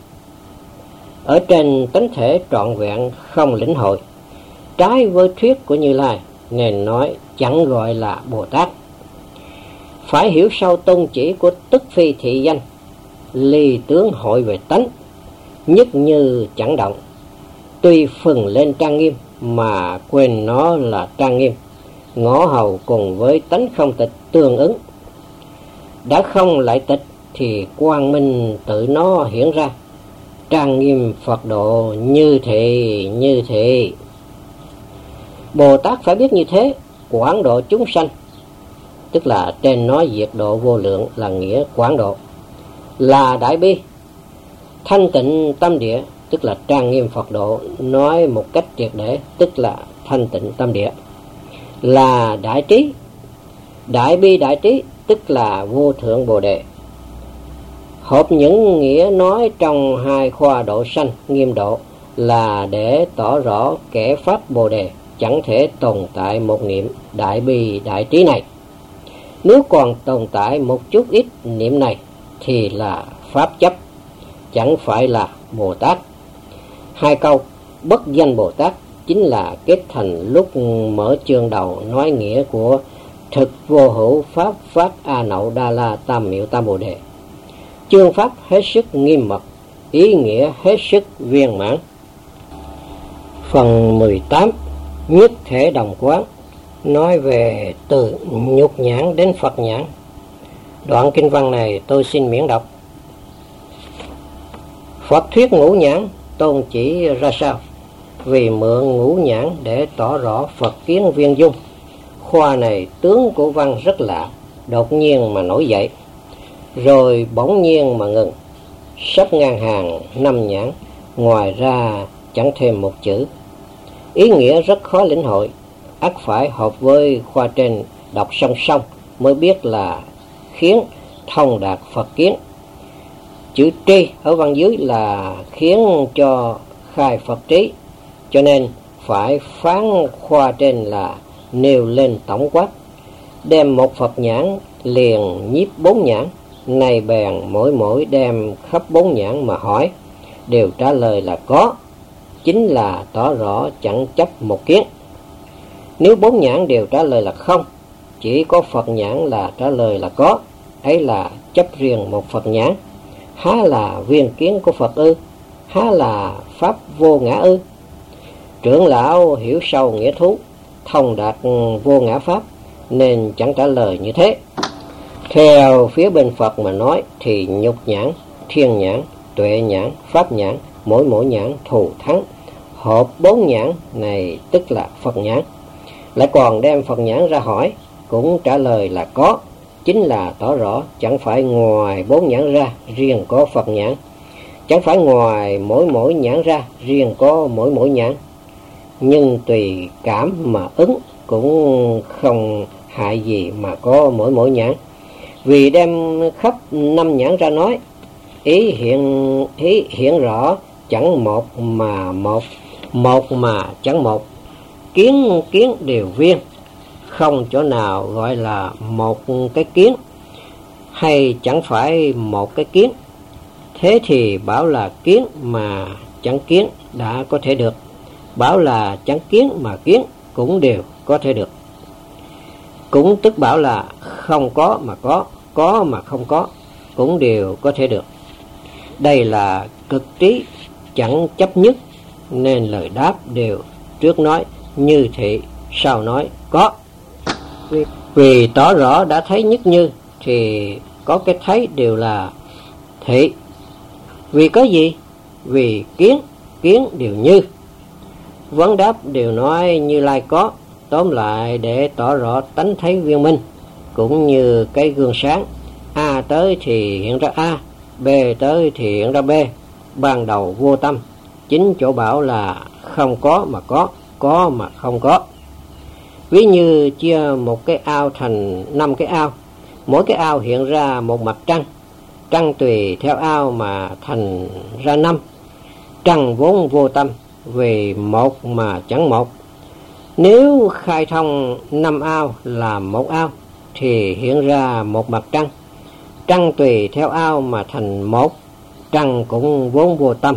Ở trên tánh thể trọn vẹn không lĩnh hội, trái với thuyết của Như Lai, nên nói chẳng gọi là Bồ Tát. Phải hiểu sâu tôn chỉ của tức phi thị danh, ly tướng hội về tánh, nhất như chẳng động. Tuy phừng lên trang nghiêm mà quên nó là trang nghiêm, ngõ hầu cùng với tánh không tịch tương ứng. Đã không lại tịch thì quang minh tự nó hiển ra, trang nghiêm Phật độ như thị. Bồ Tát phải biết như thế, quảng độ chúng sanh, tức là trên nói diệt độ vô lượng là nghĩa quảng độ, là đại bi. Thanh tịnh tâm địa, tức là trang nghiêm Phật độ, nói một cách triệt để, tức là thanh tịnh tâm địa, là đại trí. Đại bi đại trí, tức là vô thượng Bồ Đề. Hợp những nghĩa nói trong hai khoa độ sanh nghiêm độ là để tỏ rõ kẻ pháp Bồ Đề chẳng thể tồn tại một niệm đại bi đại trí này. Nếu còn tồn tại một chút ít niệm này thì là pháp chấp, chẳng phải là Bồ Tát. Hai câu bất danh Bồ Tát chính là kết thành lúc mở chương đầu nói nghĩa của thực vô hữu pháp phát A Nậu Đa La Tam Miệu Tam Bồ Đề. Chương pháp hết sức nghiêm mật, ý nghĩa hết sức viên mãn. Phần 18 nhất thể đồng quán, nói về từ nhục nhãn đến Phật nhãn. Đoạn kinh văn này tôi xin miễn đọc. Phật thuyết ngũ nhãn tôn chỉ ra sao? Vì mượn ngũ nhãn để tỏ rõ Phật kiến viên dung. Khoa này tướng của văn rất lạ, đột nhiên mà nổi dậy, rồi bỗng nhiên mà ngừng, sắp ngang hàng 5 nhãn, ngoài ra chẳng thêm một chữ. Ý nghĩa rất khó lĩnh hội, ắt phải hợp với khoa trên đọc song song mới biết là khiến thông đạt Phật kiến. Chữ tri ở văn dưới là khiến cho khai Phật trí, cho nên phải phán khoa trên là nêu lên tổng quát, đem một Phật nhãn liền nhiếp 4 nhãn. Này bèn mỗi đem khắp 4 nhãn mà hỏi, đều trả lời là có, chính là tỏ rõ chẳng chấp một kiến. Nếu 4 nhãn đều trả lời là không, chỉ có Phật nhãn là trả lời là có, ấy là chấp riêng một Phật nhãn. Há là viên kiến của Phật ư? Há là pháp vô ngã ư? Trưởng lão hiểu sâu nghĩa thú, thông đạt vô ngã pháp, nên chẳng trả lời như thế. Theo phía bên Phật mà nói thì nhục nhãn, thiên nhãn, tuệ nhãn, pháp nhãn, mỗi nhãn thù thắng, hợp 4 nhãn này tức là Phật nhãn. Lại còn đem Phật nhãn ra hỏi, cũng trả lời là có, chính là tỏ rõ chẳng phải ngoài 4 nhãn ra riêng có Phật nhãn, chẳng phải ngoài mỗi nhãn ra riêng có mỗi nhãn, nhưng tùy cảm mà ứng, cũng không hại gì mà có mỗi nhãn. Vì đem khắp 5 nhãn ra nói, ý hiện rõ chẳng một mà một mà chẳng một, kiến đều viên, không chỗ nào gọi là một cái kiến, hay chẳng phải một cái kiến. Thế thì bảo là kiến mà chẳng kiến đã có thể được, bảo là chẳng kiến mà kiến cũng đều có thể được. Cũng tức bảo là không có mà có mà không có, cũng đều có thể được. Đây là cực trí chẳng chấp nhất, nên lời đáp đều trước nói như thị, sau nói có. Vì tỏ rõ đã thấy nhất như, thì có cái thấy đều là thị. Vì có gì? Vì kiến đều như. Vấn đáp đều nói Như Lai có. Tóm lại để tỏ rõ tánh thấy viên minh, cũng như cái gương sáng, A tới thì hiện ra A, B tới thì hiện ra B, ban đầu vô tâm. Chính chỗ bảo là không có mà có mà không có. Ví như chia một cái ao thành 5 cái ao, mỗi cái ao hiện ra một mặt trăng, trăng tùy theo ao mà thành ra 5. Trăng vốn vô tâm, vì một mà chẳng một. Nếu khai thông 5 ao làm một ao, thì hiện ra một mặt trăng, trăng tùy theo ao mà thành một, trăng cũng vốn vô tâm,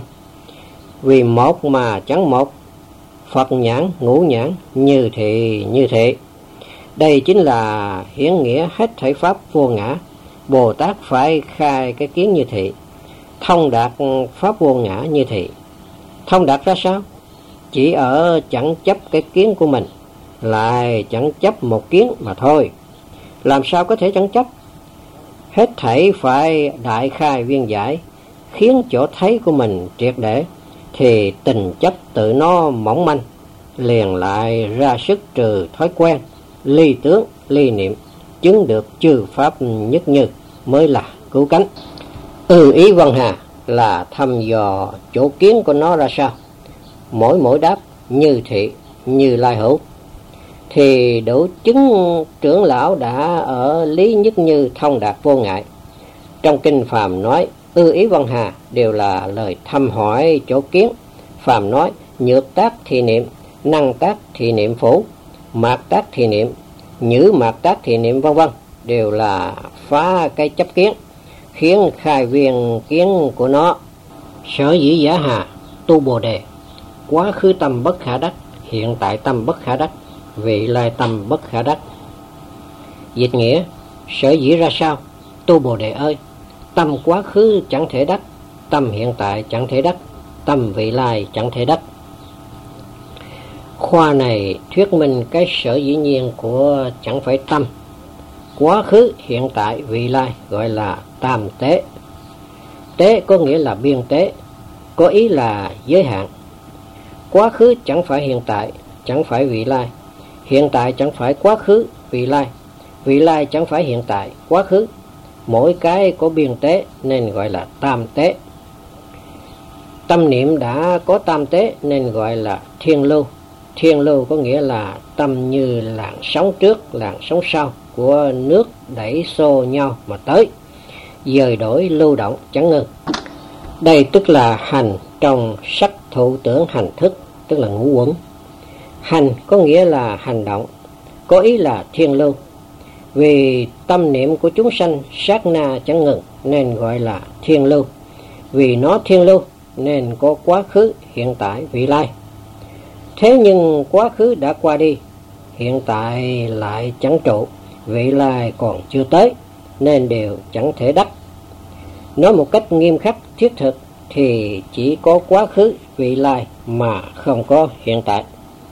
vì một mà chẳng một. Phật nhãn, ngũ nhãn, như thị. Đây chính là hiển nghĩa hết thảy pháp vô ngã. Bồ Tát phải khai cái kiến như thị, thông đạt pháp vô ngã như thị. Thông đạt ra sao? Chỉ ở chẳng chấp cái kiến của mình, lại chẳng chấp một kiến mà thôi. Làm sao có thể chẳng chấp? Hết thảy phải đại khai viên giải, khiến chỗ thấy của mình triệt để, thì tình chấp tự nó mỏng manh, liền lại ra sức trừ thói quen, ly tướng, ly niệm, chứng được chư pháp nhất như, mới là cứu cánh. Ý Văn Hà là thăm dò chỗ kiến của nó ra sao. Mỗi đáp như thị, Như Lai hữu, thì đủ chứng trưởng lão đã ở lý nhất như thông đạt vô ngại. Trong kinh Phàm nói ý Văn Hà đều là lời thăm hỏi chỗ kiến. Phàm nói nhược tác thì niệm, năng tác thì niệm phủ, mạt tác thì niệm, nhữ mạt tác thì niệm vân vân, đều là phá cái chấp kiến, khiến khai viên kiến của nó. Sở dĩ Giả Hà tu Bồ Đề, quá khứ tâm bất khả đắc, hiện tại tâm bất khả đắc, vị lai tâm bất khả đắc. Dịch nghĩa, sở dĩ ra sao? Tu Bồ Đề ơi, tâm quá khứ chẳng thể đắc, tâm hiện tại chẳng thể đắc, tâm vị lai chẳng thể đắc. Khoa này thuyết minh cái sở dĩ nhiên của chẳng phải tâm. Quá khứ, hiện tại, vị lai gọi là tam tế. Tế có nghĩa là biên tế, có ý là giới hạn. Quá khứ chẳng phải hiện tại, chẳng phải vị lai. Hiện tại chẳng phải quá khứ, vị lai. Vị lai chẳng phải hiện tại, quá khứ. Mỗi cái có biên tế nên gọi là tam tế. Tâm niệm đã có tam tế nên gọi là thiên lưu. Thiên lưu có nghĩa là tâm như làn sóng trước, làn sóng sau của nước đẩy xô nhau mà tới, dời đổi lưu động chẳng ngừng. Đây tức là hành trong sắc thụ tưởng hành thức, tức là ngũ uẩn. Hành có nghĩa là hành động, có ý là thiên lưu. Vì tâm niệm của chúng sanh sát na chẳng ngừng nên gọi là thiên lưu. Vì nó thiên lưu nên có quá khứ, hiện tại, vị lai. Thế nhưng quá khứ đã qua đi, hiện tại lại chẳng trụ, vị lai còn chưa tới, nên đều chẳng thể đắc. Nói một cách nghiêm khắc thiết thực thì chỉ có quá khứ, vị lai mà không có hiện tại.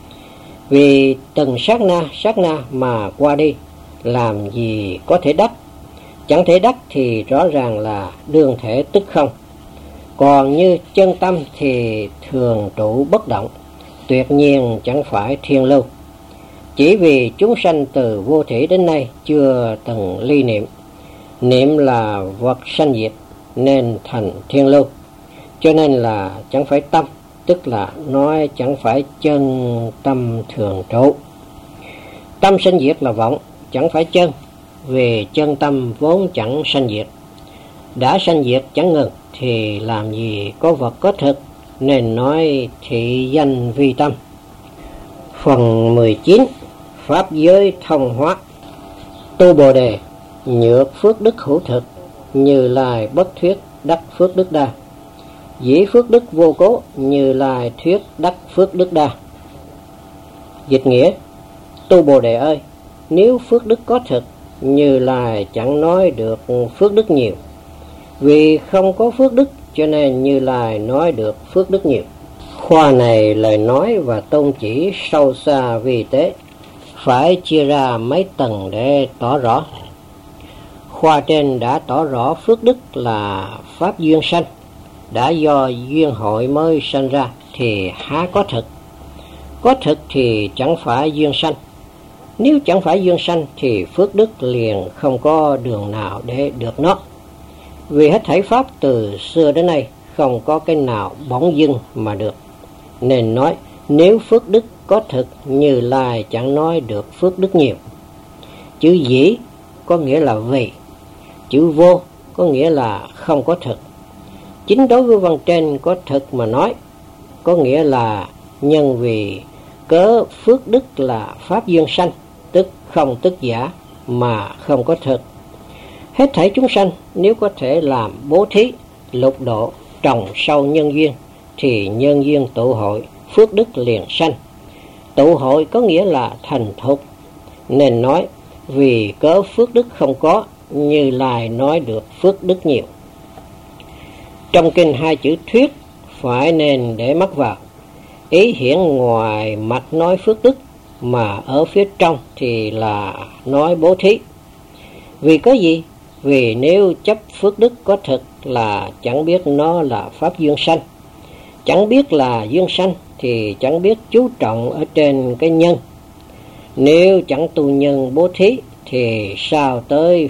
Vì từng sát na mà qua đi, làm gì có thể đắc. Chẳng thể đắc thì rõ ràng là đương thể tức không. Còn như chân tâm thì thường trụ bất động, tuyệt nhiên chẳng phải thiên lưu. Chỉ vì chúng sanh từ vô thủy đến nay chưa từng ly niệm, niệm là vật sanh diệt nên thành thiên lưu, cho nên là chẳng phải tâm, tức là nói chẳng phải chân tâm thường trụ. Tâm sanh diệt là vọng, chẳng phải chân, vì chân tâm vốn chẳng sanh diệt. Đã sanh diệt chẳng ngừng thì làm gì có vật có thực, nên nói thị danh vi tâm. Phần 19. Pháp giới thông hóa. Tu Bồ Đề nhược phước đức hữu thực, Như Lai bất thuyết đắc phước đức đa. Dĩ phước đức vô cố, Như Lai thuyết đắc phước đức đa. Dịch nghĩa: Tu Bồ Đề ơi, nếu phước đức có thực, Như Lai chẳng nói được phước đức nhiều. Vì không có phước đức cho nên Như Lai nói được phước đức nhiều. Khoa này lời nói và tôn chỉ sâu xa vi tế, phải chia ra mấy tầng để tỏ rõ. Khoa trên đã tỏ rõ phước đức là pháp duyên sanh, đã do duyên hội mới sanh ra thì há có thực. Có thực thì chẳng phải duyên sanh. Nếu chẳng phải duyên sanh thì phước đức liền không có đường nào để được nó. Vì hết thảy pháp từ xưa đến nay không có cái nào bỗng dưng mà được, nên nói nếu phước đức có thực, Như Lai chẳng nói được phước đức nhiều. Chữ dĩ có nghĩa là vì, chữ vô có nghĩa là không có thực. Chính đối với văn trên có thực mà nói, có nghĩa là nhân vì cớ phước đức là pháp duyên sanh, tức không tức giả mà không có thực. Hết thảy chúng sanh nếu có thể làm bố thí, lục độ, trồng sâu nhân duyên thì nhân duyên tụ hội, phước đức liền sanh. Tụ hội có nghĩa là thành thục, nên nói vì cớ phước đức không có, Như Lai nói được phước đức nhiều. Trong kinh hai chữ thuyết phải nên để mắt vào. Ý hiển ngoài mặt nói phước đức, mà ở phía trong thì là nói bố thí. Vì có gì? Vì nếu chấp phước đức có thực là chẳng biết nó là pháp duyên sanh. Chẳng biết là duyên sanh thì chẳng biết chú trọng ở trên cái nhân. Nếu chẳng tu nhân bố thí thì sao tới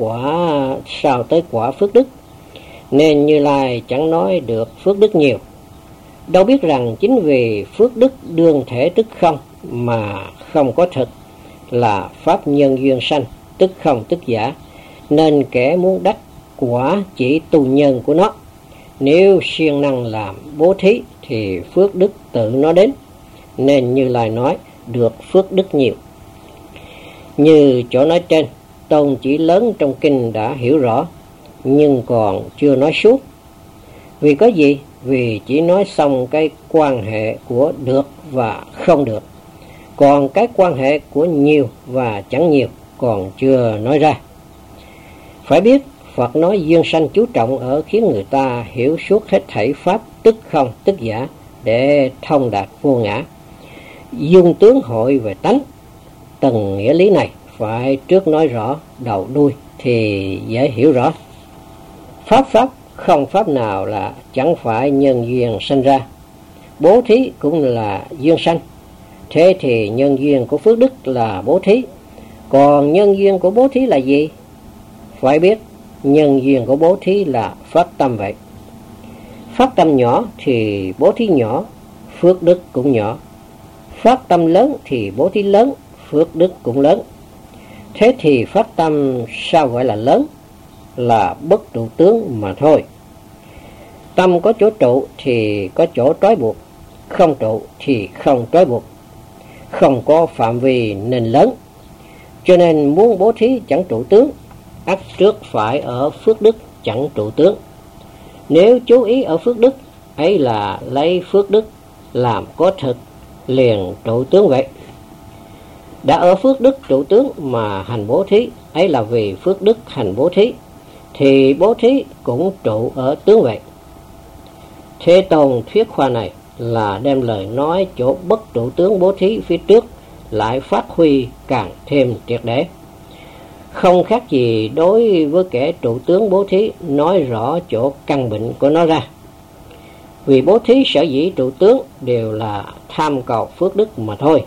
quả phước đức. Nên Như Lai chẳng nói được phước đức nhiều. Đâu biết rằng chính vì phước đức đương thể tức không mà không có thực, là pháp nhân duyên sanh, tức không tức giả, nên kẻ muốn đắc quả chỉ tu nhân của nó. Nếu siêng năng làm bố thí thì phước đức tự nó đến, nên Như Lai nói được phước đức nhiều. Như chỗ nói trên, tôn chỉ lớn trong kinh đã hiểu rõ, nhưng còn chưa nói suốt. Vì có gì? Vì chỉ nói xong cái quan hệ của được và không được, còn cái quan hệ của nhiều và chẳng nhiều còn chưa nói ra. Phải biết Phật nói duyên sanh chú trọng ở khiến người ta hiểu suốt hết thảy pháp tức không tức giả để thông đạt vô ngã. Dung tướng hội về tánh, từng nghĩa lý này phải trước nói rõ đầu đuôi thì dễ hiểu rõ. Pháp không pháp nào là chẳng phải nhân duyên sanh ra. Bố thí cũng là duyên sanh. Thế thì nhân duyên của phước đức là bố thí. Còn nhân duyên của bố thí là gì? Phải biết nhân duyên của bố thí là phát tâm vậy. Phát tâm nhỏ thì bố thí nhỏ, phước đức cũng nhỏ. Phát tâm lớn thì bố thí lớn, phước đức cũng lớn. Thế thì phát tâm sao gọi là lớn? Là bất trụ tướng mà thôi. Tâm có chỗ trụ thì có chỗ trói buộc, không trụ thì không trói buộc, không có phạm vi nên lớn. Cho nên muốn bố thí chẳng trụ tướng, ắt trước phải ở phước đức chẳng trụ tướng. Nếu chú ý ở phước đức, ấy là lấy phước đức làm có thực, liền trụ tướng vậy. Đã ở phước đức trụ tướng mà hành bố thí, ấy là vì phước đức hành bố thí, thì bố thí cũng trụ ở tướng vậy. Thế Tôn thuyết khoa này là đem lời nói chỗ bất trụ tướng bố thí phía trước lại phát huy càng thêm triệt để. Không khác gì đối với kẻ trụ tướng bố thí nói rõ chỗ căn bệnh của nó ra. Vì bố thí sở dĩ trụ tướng đều là tham cầu phước đức mà thôi.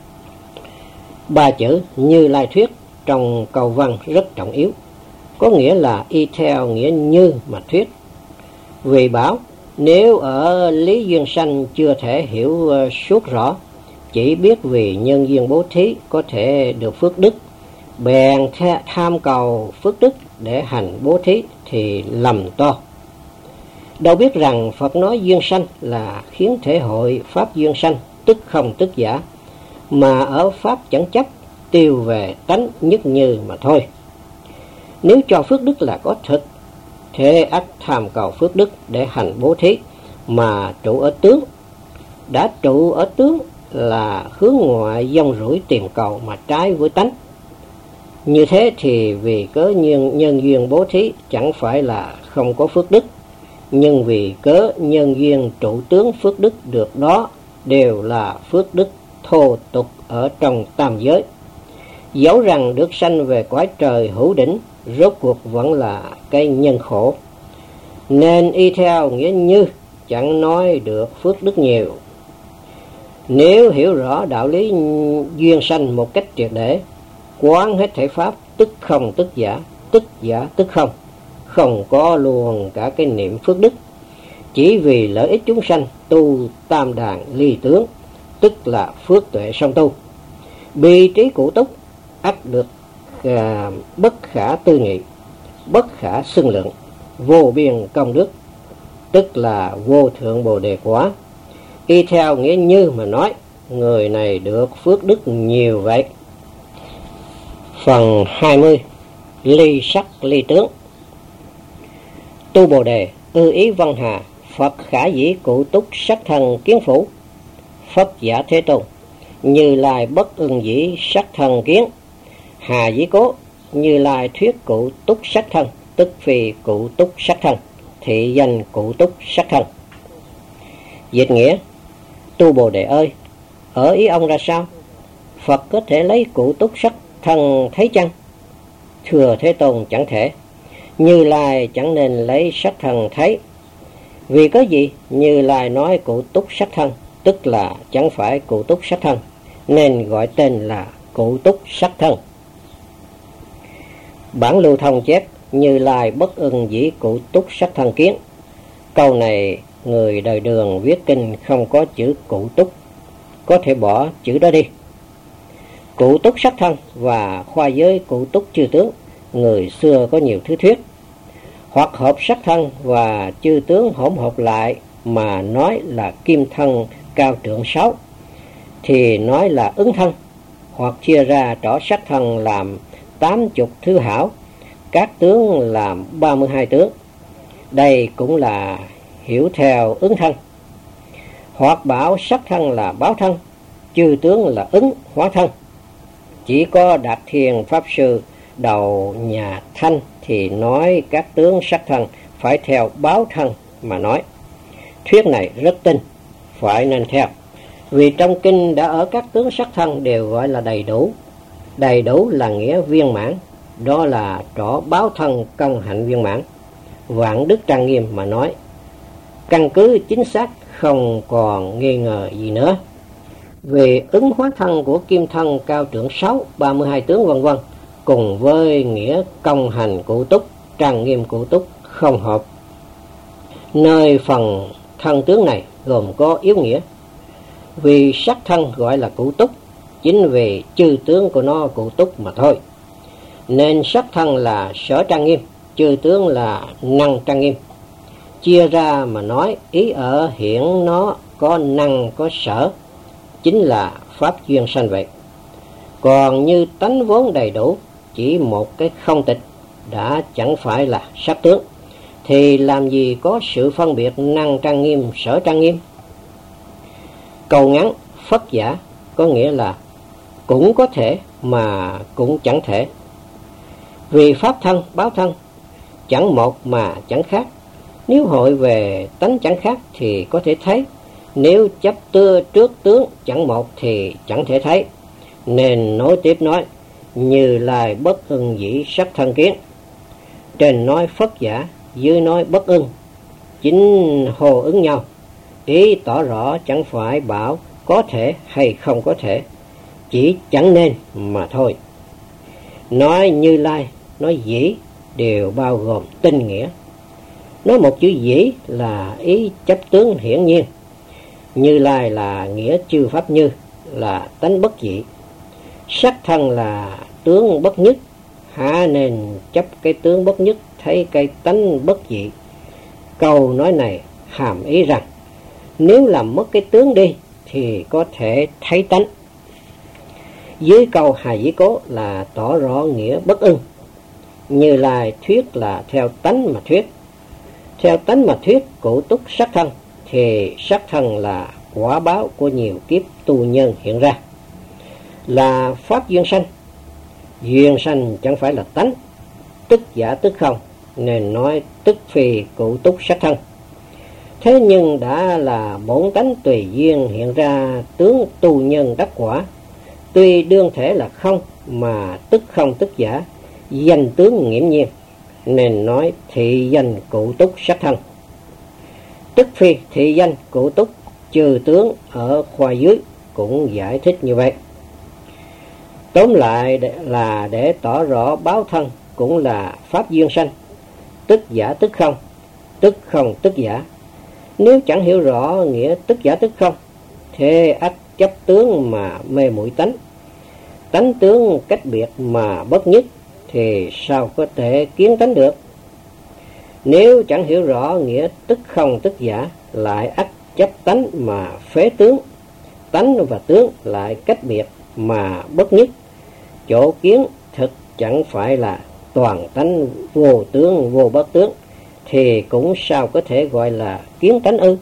Ba chữ Như Lai thuyết trong câu văn rất trọng yếu, có nghĩa là y theo nghĩa như mà thuyết. Vì bảo nếu ở lý duyên sanh chưa thể hiểu suốt rõ, chỉ biết vì nhân duyên bố thí có thể được phước đức, bèn tham cầu phước đức để hành bố thí thì lầm to. Đâu biết rằng Phật nói duyên sanh là khiến thể hội pháp duyên sanh, tức không tức giả, mà ở pháp chẳng chấp, tiêu về tánh nhất như mà thôi. Nếu cho phước đức là có thực, thế ắt tham cầu phước đức để hành bố thí mà trụ ở tướng. Đã trụ ở tướng là hướng ngoại dông rủi tìm cầu mà trái với tánh. Như thế thì vì cớ nhân duyên bố thí chẳng phải là không có phước đức, nhưng vì cớ nhân duyên trụ tướng phước đức được đó đều là phước đức thô tục ở trong tam giới. Dẫu rằng được sanh về cõi trời hữu đỉnh, rốt cuộc vẫn là cái nhân khổ. Nên y theo nghĩa như chẳng nói được phước đức nhiều. Nếu hiểu rõ đạo lý duyên sanh một cách triệt để, quán hết thể pháp tức không tức giả tức không, không có luôn cả cái niệm phước đức, chỉ vì lợi ích chúng sanh tu tam đàn ly tướng, tức là phước tuệ song tu. Bi trí cụ túc ắt được bất khả tư nghị, bất khả xưng lượng, vô biên công đức, tức là vô thượng bồ đề quả. Y theo nghĩa như mà nói, người này được phước đức nhiều vậy. Phần 20. Ly sắc ly tướng. Tu bồ đề ư ý văn hà, Phật khả dĩ cụ túc sắc thân kiến phủ. Phật giả Thế Tôn, Như Lai bất ưng dĩ sắc thân kiến. Hà dĩ cố, Như Lai thuyết cụ túc sắc thân, tức phi cụ túc sắc thân, thị danh cụ túc sắc thân. Dịch nghĩa: Tu bồ đề ơi, ở ý ông ra sao? Phật có thể lấy cụ túc sắc thân thấy chăng? Thưa Thế Tôn, chẳng thể. Như Lai chẳng nên lấy sắc thân thấy. Vì có gì? Như Lai nói cụ túc sắc thân, tức là chẳng phải cụ túc sắc thân, nên gọi tên là cụ túc sắc thân. Bản Lưu Thông chép: Như Lai bất ưng dĩ cụ túc sắc thân kiến. Câu này người đời Đường viết kinh không có chữ cụ túc, có thể bỏ chữ đó đi. Cụ túc sắc thân và khoa giới cụ túc chư tướng, người xưa có nhiều thứ thuyết. Hoặc hợp sắc thân và chư tướng hỗn hợp lại mà nói là kim thân cao trượng 6, thì nói là ứng thân. Hoặc chia ra trỏ sắc thân làm 80 thứ hảo, các tướng làm 32 tướng. Đây cũng là hiểu theo ứng thân. Hoặc bảo sắc thân là báo thân, chư tướng là ứng hóa thân. Chỉ có Đạt Thiền Pháp Sư đầu nhà Thanh thì nói các tướng sắc thân phải theo báo thân mà nói. Thuyết này rất tinh, phải nên theo. Vì trong kinh đã ở các tướng sắc thân đều gọi là đầy đủ. Đầy đủ là nghĩa viên mãn, đó là trỏ báo thân công hạnh viên mãn. Vạn đức trang nghiêm mà nói, căn cứ chính xác, không còn nghi ngờ gì nữa. Về ứng hóa thân của kim thân cao trượng 6, 32 tướng vân vân, cùng với nghĩa công hành cụ túc, trang nghiêm cụ túc không hợp. Nơi phần thân tướng này gồm có yếu nghĩa. Vì sắc thân gọi là cụ túc, chính vì chư tướng của nó cụ túc mà thôi. Nên sắc thân là sở trang nghiêm, chư tướng là năng trang nghiêm. Chia ra mà nói, ý ở hiện nó có năng có sở, chính là pháp duyên sanh vậy. Còn như tánh vốn đầy đủ, chỉ một cái không tịch đã chẳng phải là sắc tướng, thì làm gì có sự phân biệt năng trang nghiêm, sở trang nghiêm. Câu ngắn Phật giả có nghĩa là cũng có thể mà cũng chẳng thể. Vì pháp thân, báo thân, chẳng một mà chẳng khác. Nếu hội về tánh chẳng khác thì có thể thấy, nếu chấp trước tướng chẳng một thì chẳng thể thấy. Nên nối tiếp nói, Như Lai bất ưng dĩ sắc thân kiến. Trên nói Phất giả, dưới nói bất ưng, chính hồ ứng nhau. Ý tỏ rõ chẳng phải bảo có thể hay không có thể, chỉ chẳng nên mà thôi. Nói Như Lai, nói dĩ đều bao gồm tinh nghĩa. Nói một chữ dĩ là ý chấp tướng hiển nhiên. Như Lai là nghĩa chư pháp như, là tánh bất dị. Sắc thân là tướng bất nhất, há nên chấp cái tướng bất nhất thấy cái tánh bất dị. Câu nói này hàm ý rằng nếu làm mất cái tướng đi thì có thể thấy tánh. Dưới câu Hà Dĩ Cố là tỏ rõ nghĩa bất ưng. Như Lai thuyết là theo tánh mà thuyết. Theo tánh mà thuyết cụ túc sắc thân, thì sắc thân là quả báo của nhiều kiếp tu nhân hiện ra, là pháp duyên sanh. Duyên sanh chẳng phải là tánh, tức giả tức không, nên nói tức phi cụ túc sắc thân. Thế nhưng đã là bổn tánh tùy duyên hiện ra tướng tu nhân đắc quả, tuy đương thể là không mà tức không tức giả, danh tướng nghiễm nhiên, nên nói thị danh cụ túc sắc thân. Tức phi thị danh cụ túc trừ tướng ở khoa dưới cũng giải thích như vậy. Tóm lại là để tỏ rõ báo thân cũng là pháp duyên sanh, tức giả tức không tức giả. Nếu chẳng hiểu rõ nghĩa tức giả tức không, thế ắt chấp tướng mà mê muội tánh. Tánh tướng cách biệt mà bất nhất, thì sao có thể kiến tánh được? Nếu chẳng hiểu rõ nghĩa tức không tức giả, lại ắt chấp tánh mà phế tướng. Tánh và tướng lại cách biệt mà bất nhất, chỗ kiến thực chẳng phải là toàn tánh vô tướng vô bất tướng, thì cũng sao có thể gọi là kiến tánh ư?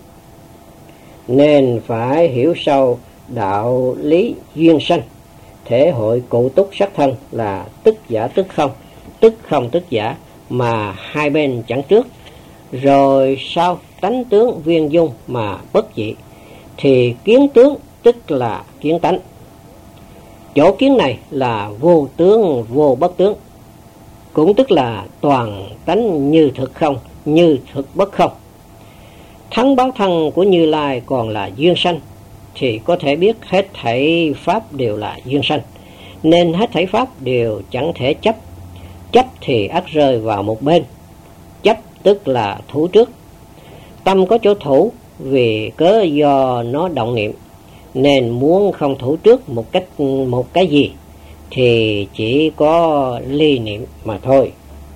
Nên phải hiểu sâu đạo lý duyên sanh, thể hội cụ túc sắc thân là tức giả tức không tức giả, mà hai bên chẳng trước. Rồi sau tánh tướng viên dung mà bất dị, thì kiến tướng tức là kiến tánh. Chỗ kiến này là vô tướng vô bất tướng, cũng tức là toàn tánh như thực không, như thực bất không. Thắng báo thân của Như Lai còn là duyên sanh, thì có thể biết hết thảy pháp đều là duyên sanh, nên hết thảy pháp đều chẳng thể chấp. Chấp thì ắt rơi vào một bên. Chấp tức là thủ trước. Tâm có chỗ thủ vì cớ do nó động niệm, nên muốn không thủ trước một cái gì thì chỉ có ly niệm mà thôi.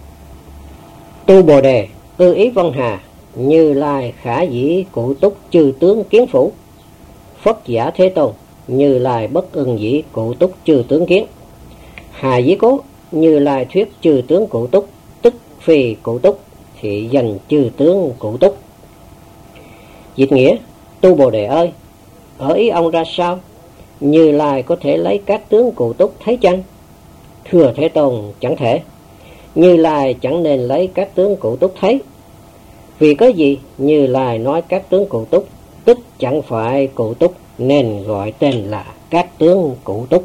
Tu Bồ Đề ư ý Vân Hà, Như Lai khả dĩ cụ túc chư tướng kiến phủ. Phất giả Thế Tôn, Như Lai bất ưng dĩ cụ túc chư tướng kiến. Hà Dĩ Cố, Như Lai thuyết chư tướng cụ túc, tức phi cụ túc, thì danh chư tướng cụ túc. Dịch nghĩa, Tu Bồ Đề ơi, ở ý ông ra sao? Như Lai có thể lấy các tướng cụ túc thấy chăng? Thưa Thế Tôn, chẳng thể. Như Lai chẳng nên lấy các tướng cụ túc thấy. Vì có gì Như Lai nói các tướng cụ túc, tức chẳng phải cụ túc, nên gọi tên là các tướng cụ túc.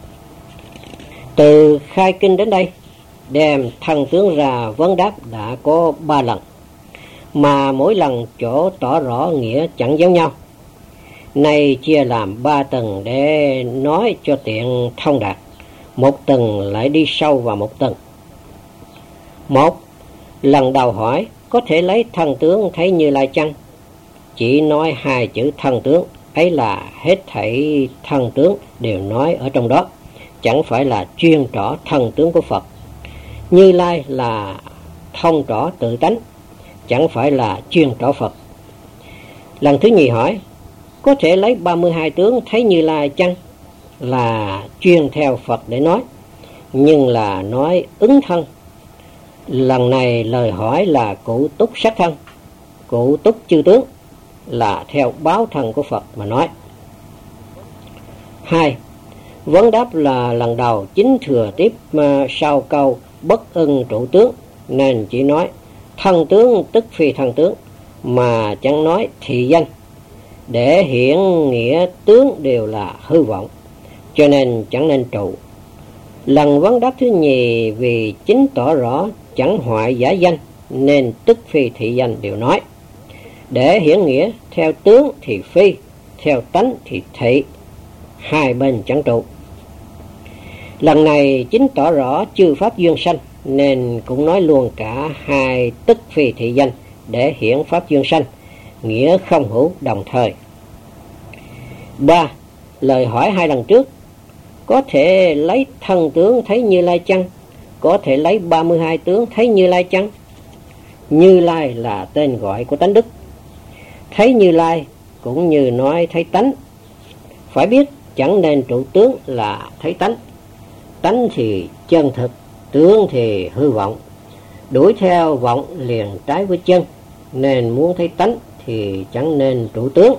Từ khai kinh đến đây, đem thân tướng ra vấn đáp đã có 3 lần, mà mỗi lần chỗ tỏ rõ nghĩa chẳng giống nhau. Nay chia làm 3 tầng để nói cho tiện thông đạt. Một tầng lại đi sâu vào một tầng. Một, lần đầu hỏi có thể lấy thân tướng thấy Như Lai chăng? Chỉ nói 2 chữ thân tướng, ấy là hết thảy thân tướng đều nói ở trong đó, chẳng phải là chuyên trỏ thân tướng của Phật. Như Lai là thông trỏ tự tánh, chẳng phải là chuyên trỏ Phật. Lần thứ nhì hỏi có thể lấy 32 tướng thấy Như Lai chăng? Là chuyên theo Phật để nói, nhưng là nói ứng thân. Lần này lời hỏi là cụ túc sắc thân, cụ túc chư tướng, là theo báo thân của Phật mà nói. 2. Vấn đáp là lần đầu chính thừa tiếp sau câu bất ưng trụ tướng, nên chỉ nói thân tướng tức phi thân tướng, mà chẳng nói thị danh, để hiển nghĩa tướng đều là hư vọng, cho nên chẳng nên trụ. Lần vấn đáp thứ nhì vì chính tỏ rõ chẳng hoại giả danh, nên tức phi thị danh đều nói. Để hiển nghĩa, theo tướng thì phi, theo tánh thì thị, hai bên chẳng trụ. Lần này chính tỏ rõ chư pháp duyên sanh, nên cũng nói luôn cả hai tức phi thị danh để hiển pháp duyên sanh, nghĩa không hữu đồng thời. 3. Lời hỏi hai lần trước, có thể lấy thân tướng thấy Như Lai chăng? Có thể lấy 32 tướng thấy Như Lai chăng? Như Lai là tên gọi của tánh đức. Thấy Như Lai cũng như nói thấy tánh. Phải biết chẳng nên trụ tướng là thấy tánh. Tánh thì chân thực, tướng thì hư vọng. Đuổi theo vọng liền trái với chân, nên muốn thấy tánh thì chẳng nên trụ tướng.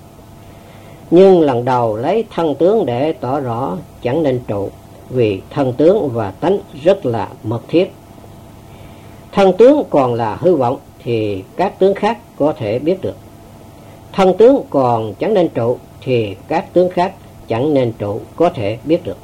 Nhưng lần đầu lấy thân tướng để tỏ rõ chẳng nên trụ, vì thân tướng và tánh rất là mật thiết. Thân tướng còn là hư vọng thì các tướng khác có thể biết được. Thân tướng còn chẳng nên trụ thì các tướng khác chẳng nên trụ có thể biết được.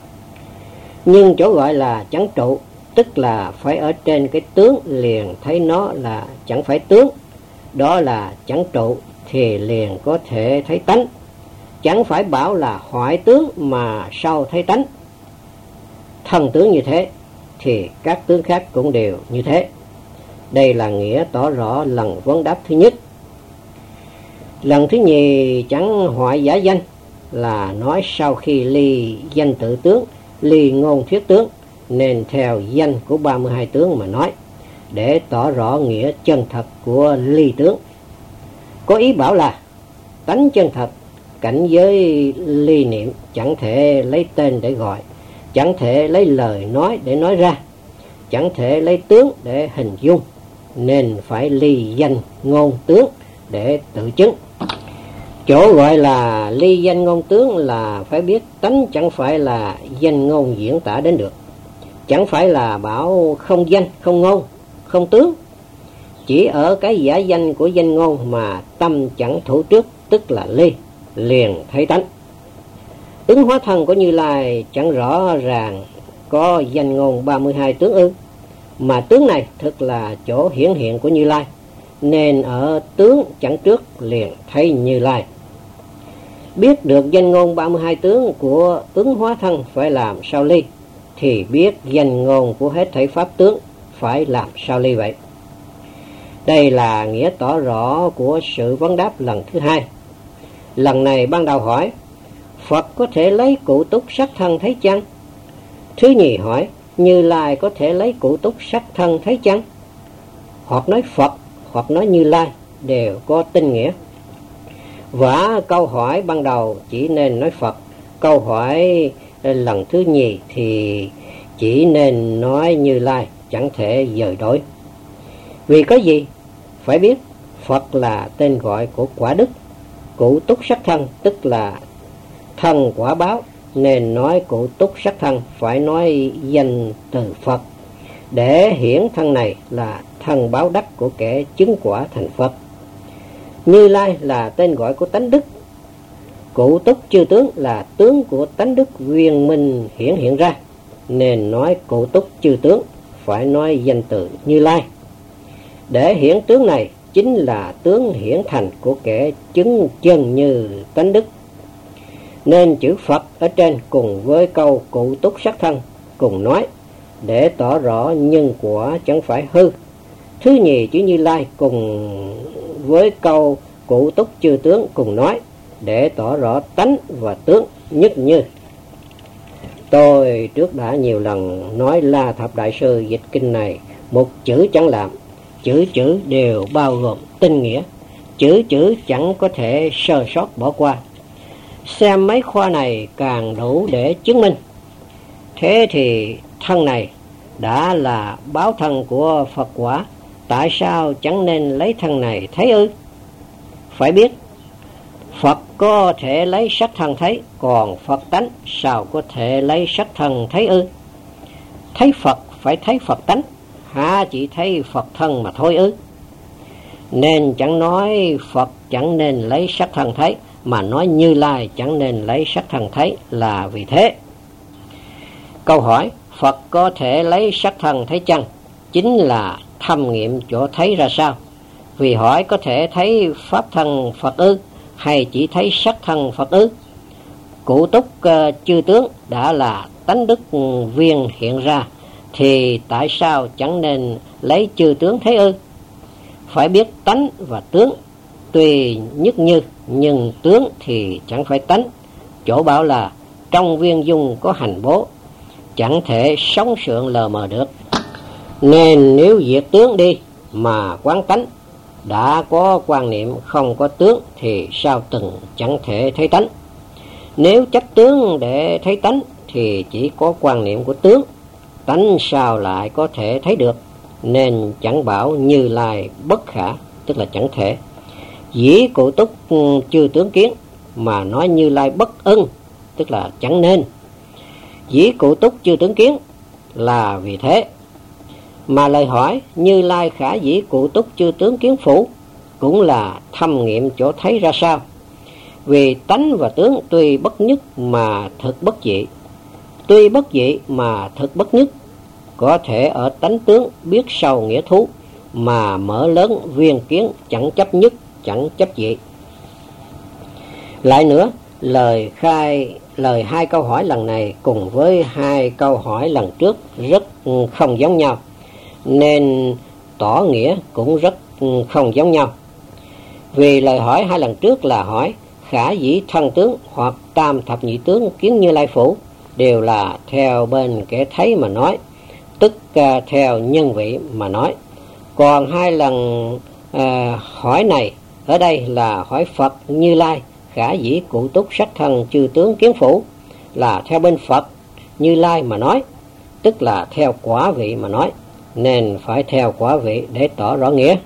Nhưng chỗ gọi là chẳng trụ, tức là phải ở trên cái tướng liền thấy nó là chẳng phải tướng. Đó là chẳng trụ thì liền có thể thấy tánh. Chẳng phải bảo là hoại tướng mà sau thấy tánh. Thân tướng như thế thì các tướng khác cũng đều như thế. Đây là nghĩa tỏ rõ lần vấn đáp thứ nhất. Lần thứ nhì chẳng hoại giả danh là nói sau khi ly danh tự tướng, ly ngôn thuyết tướng, nên theo danh của 32 tướng mà nói, để tỏ rõ nghĩa chân thật của ly tướng. Có ý bảo là tánh chân thật, cảnh giới ly niệm chẳng thể lấy tên để gọi, chẳng thể lấy lời nói để nói ra, chẳng thể lấy tướng để hình dung, nên phải ly danh ngôn tướng để tự chứng. Chỗ gọi là ly danh ngôn tướng là phải biết tánh chẳng phải là danh ngôn diễn tả đến được. Chẳng phải là bảo không danh, không ngôn, không tướng. Chỉ ở cái giả danh của danh ngôn mà tâm chẳng thủ trước, tức là ly, liền thấy tánh. Ứng hóa thân của Như Lai chẳng rõ ràng có danh ngôn 32 tướng ư, mà tướng này thực là chỗ hiển hiện của Như Lai, nên ở tướng chẳng trước liền thấy Như Lai. Biết được danh ngôn 32 tướng của ứng hóa thân phải làm sao ly, thì biết danh ngôn của hết thảy pháp tướng phải làm sao ly vậy. Đây là nghĩa tỏ rõ của sự vấn đáp lần thứ hai. Lần này ban đầu hỏi, Phật có thể lấy cụ túc sắc thân thấy chăng? Thứ nhì hỏi, Như Lai có thể lấy cụ túc sắc thân thấy chăng? Hoặc nói Phật, hoặc nói Như Lai đều có tinh nghĩa. Và câu hỏi ban đầu chỉ nên nói Phật, câu hỏi lần thứ nhì thì chỉ nên nói Như Lai, chẳng thể dời đổi. Vì có gì? Phải biết Phật là tên gọi của quả đức, cụ túc sắc thân tức là thân quả báo, nên nói cụ túc sắc thân phải nói danh từ Phật, để hiển thân này là thân báo đắc của kẻ chứng quả thành Phật. Như Lai là tên gọi của tánh đức, cụ túc chư tướng là tướng của tánh đức viên minh hiển hiện ra, nên nói cụ túc chư tướng phải nói danh từ Như Lai. Để hiển tướng này chính là tướng hiển thành của kẻ chứng chân như tánh đức, nên chữ Phật ở trên cùng với câu cụ túc sắc thân cùng nói, để tỏ rõ nhân quả chẳng phải hư. Thứ nhì chữ Như Lai cùng với câu cụ túc chư tướng cùng nói, để tỏ rõ tánh và tướng nhất như. Tôi trước đã nhiều lần nói La Thập Đại Sư dịch kinh này một chữ chẳng làm, chữ chữ đều bao gồm tinh nghĩa, chữ chữ chẳng có thể sơ sót bỏ qua. Xem mấy khoa này càng đủ để chứng minh. Thế thì thân này đã là báo thân của Phật quả, tại sao chẳng nên lấy thân này thấy ư? Phải biết Phật có thể lấy sắc thân thấy, còn Phật tánh sao có thể lấy sắc thân thấy ư? Thấy Phật phải thấy Phật tánh, há chỉ thấy Phật thân mà thôi ư? Nên chẳng nói Phật chẳng nên lấy sắc thân thấy, mà nói Như Lai chẳng nên lấy sắc thân thấy là vì thế. Câu hỏi Phật có thể lấy sắc thân thấy chăng chính là thâm nghiệm chỗ thấy ra sao. Vì hỏi có thể thấy pháp thân Phật ư, hay chỉ thấy sắc thân Phật ư? Cụ túc chư tướng đã là tánh đức viên hiện ra, thì tại sao chẳng nên lấy chư tướng thế ư? Phải biết tánh và tướng tuy nhất như, nhưng tướng thì chẳng phải tánh. Chỗ bảo là trong viên dung có hành bố, chẳng thể sống sượng lờ mờ được. Nên nếu diệt tướng đi mà quán tánh, đã có quan niệm không có tướng thì sao từng chẳng thể thấy tánh. Nếu chấp tướng để thấy tánh thì chỉ có quan niệm của tướng, tánh sao lại có thể thấy được. Nên chẳng bảo Như Lai bất khả, tức là chẳng thể. Dĩ cụ túc chư tướng kiến, mà nói Như Lai bất ưng, tức là chẳng nên. Dĩ cụ túc chư tướng kiến là vì thế. Mà lời hỏi Như Lai khả dĩ cụ túc chư tướng kiến phủ, cũng là thâm nghiệm chỗ thấy ra sao. Vì tánh và tướng tuy bất nhất mà thực bất dị, tuy bất dị mà thực bất nhất. Có thể ở tánh tướng biết sâu nghĩa thú, mà mở lớn viên kiến chẳng chấp nhất, chẳng chấp dị. Lại nữa, lời hai câu hỏi lần này cùng với hai câu hỏi lần trước rất không giống nhau, nên tỏ nghĩa cũng rất không giống nhau. Vì lời hỏi hai lần trước là hỏi khả dĩ thân tướng hoặc tam thập nhị tướng kiến Như Lai phủ, đều là theo bên kẻ thấy mà nói, tức theo nhân vị mà nói. Còn hai lần hỏi này ở đây là hỏi Phật Như Lai khả dĩ cụ túc sắc thân chư tướng kiến phủ, là theo bên Phật Như Lai mà nói, tức là theo quả vị mà nói, nên phải theo quả vị để tỏ rõ nghĩa.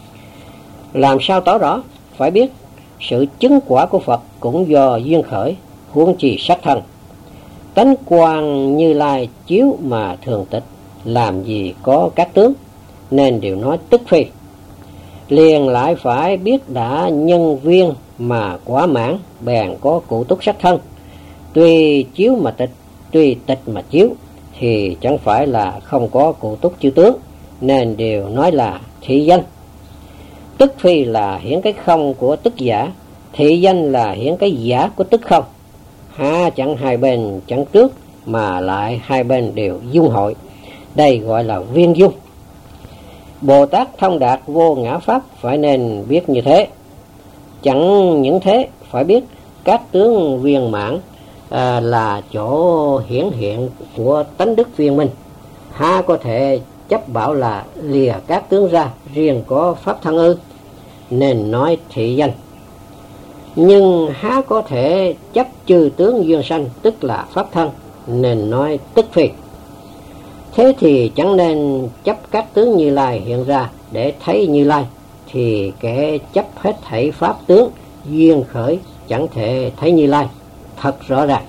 Làm sao tỏ rõ? Phải biết sự chứng quả của Phật cũng do duyên khởi, huống chi sắc thân. Tánh quang Như Lai chiếu mà thường tịch, làm gì có các tướng, nên đều nói tức phi. Liền lại phải biết đã nhân viên mà quả mãn, bèn có cụ túc sắc thân. Tuy chiếu mà tịch, tuy tịch mà chiếu, thì chẳng phải là không có cụ túc chư tướng, nên đều nói là thị danh. Tức phi là hiển cái không của tức giả, thị danh là hiển cái giả của tức không. Há chẳng hai bên chẳng trước, mà lại hai bên đều dung hội. Đây gọi là viên dung. Bồ Tát thông đạt vô ngã pháp phải nên biết như thế. Chẳng những thế, phải biết các tướng viên mãn là chỗ hiển hiện của tánh đức viên minh. Há có thể chấp bảo là lìa các tướng ra, riêng có pháp thân ư? Nên nói thị danh. Nhưng há có thể chấp chư tướng duyên sanh, tức là pháp thân, nên nói tức phi. Thế thì chẳng nên chấp các tướng Như Lai hiện ra để thấy Như Lai, thì kẻ chấp hết thảy pháp tướng duyên khởi chẳng thể thấy Như Lai thật rõ ràng.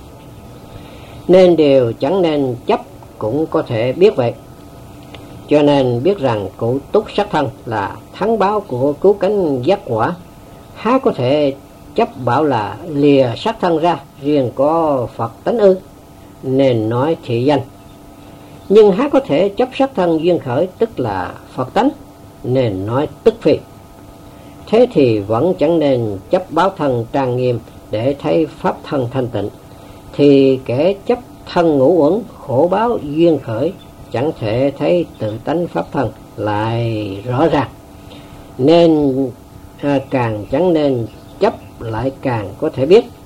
Nên điều chẳng nên chấp cũng có thể biết vậy. Cho nên biết rằng cụ túc sắc thân là thắng báo của cứu cánh giác quả. Há có thể chấp bảo là lìa sắc thân ra, riêng có Phật tánh ư? Nên nói thị danh. Nhưng há có thể chấp sắc thân duyên khởi, tức là Phật tánh, nên nói tức phi. Thế thì vẫn chẳng nên chấp báo thân trang nghiêm để thấy pháp thân thanh tịnh, thì kẻ chấp thân ngũ uẩn khổ báo duyên khởi chẳng thể thấy tự tánh pháp thân lại rõ ràng. Nên càng chẳng nên chấp, lại càng có thể biết.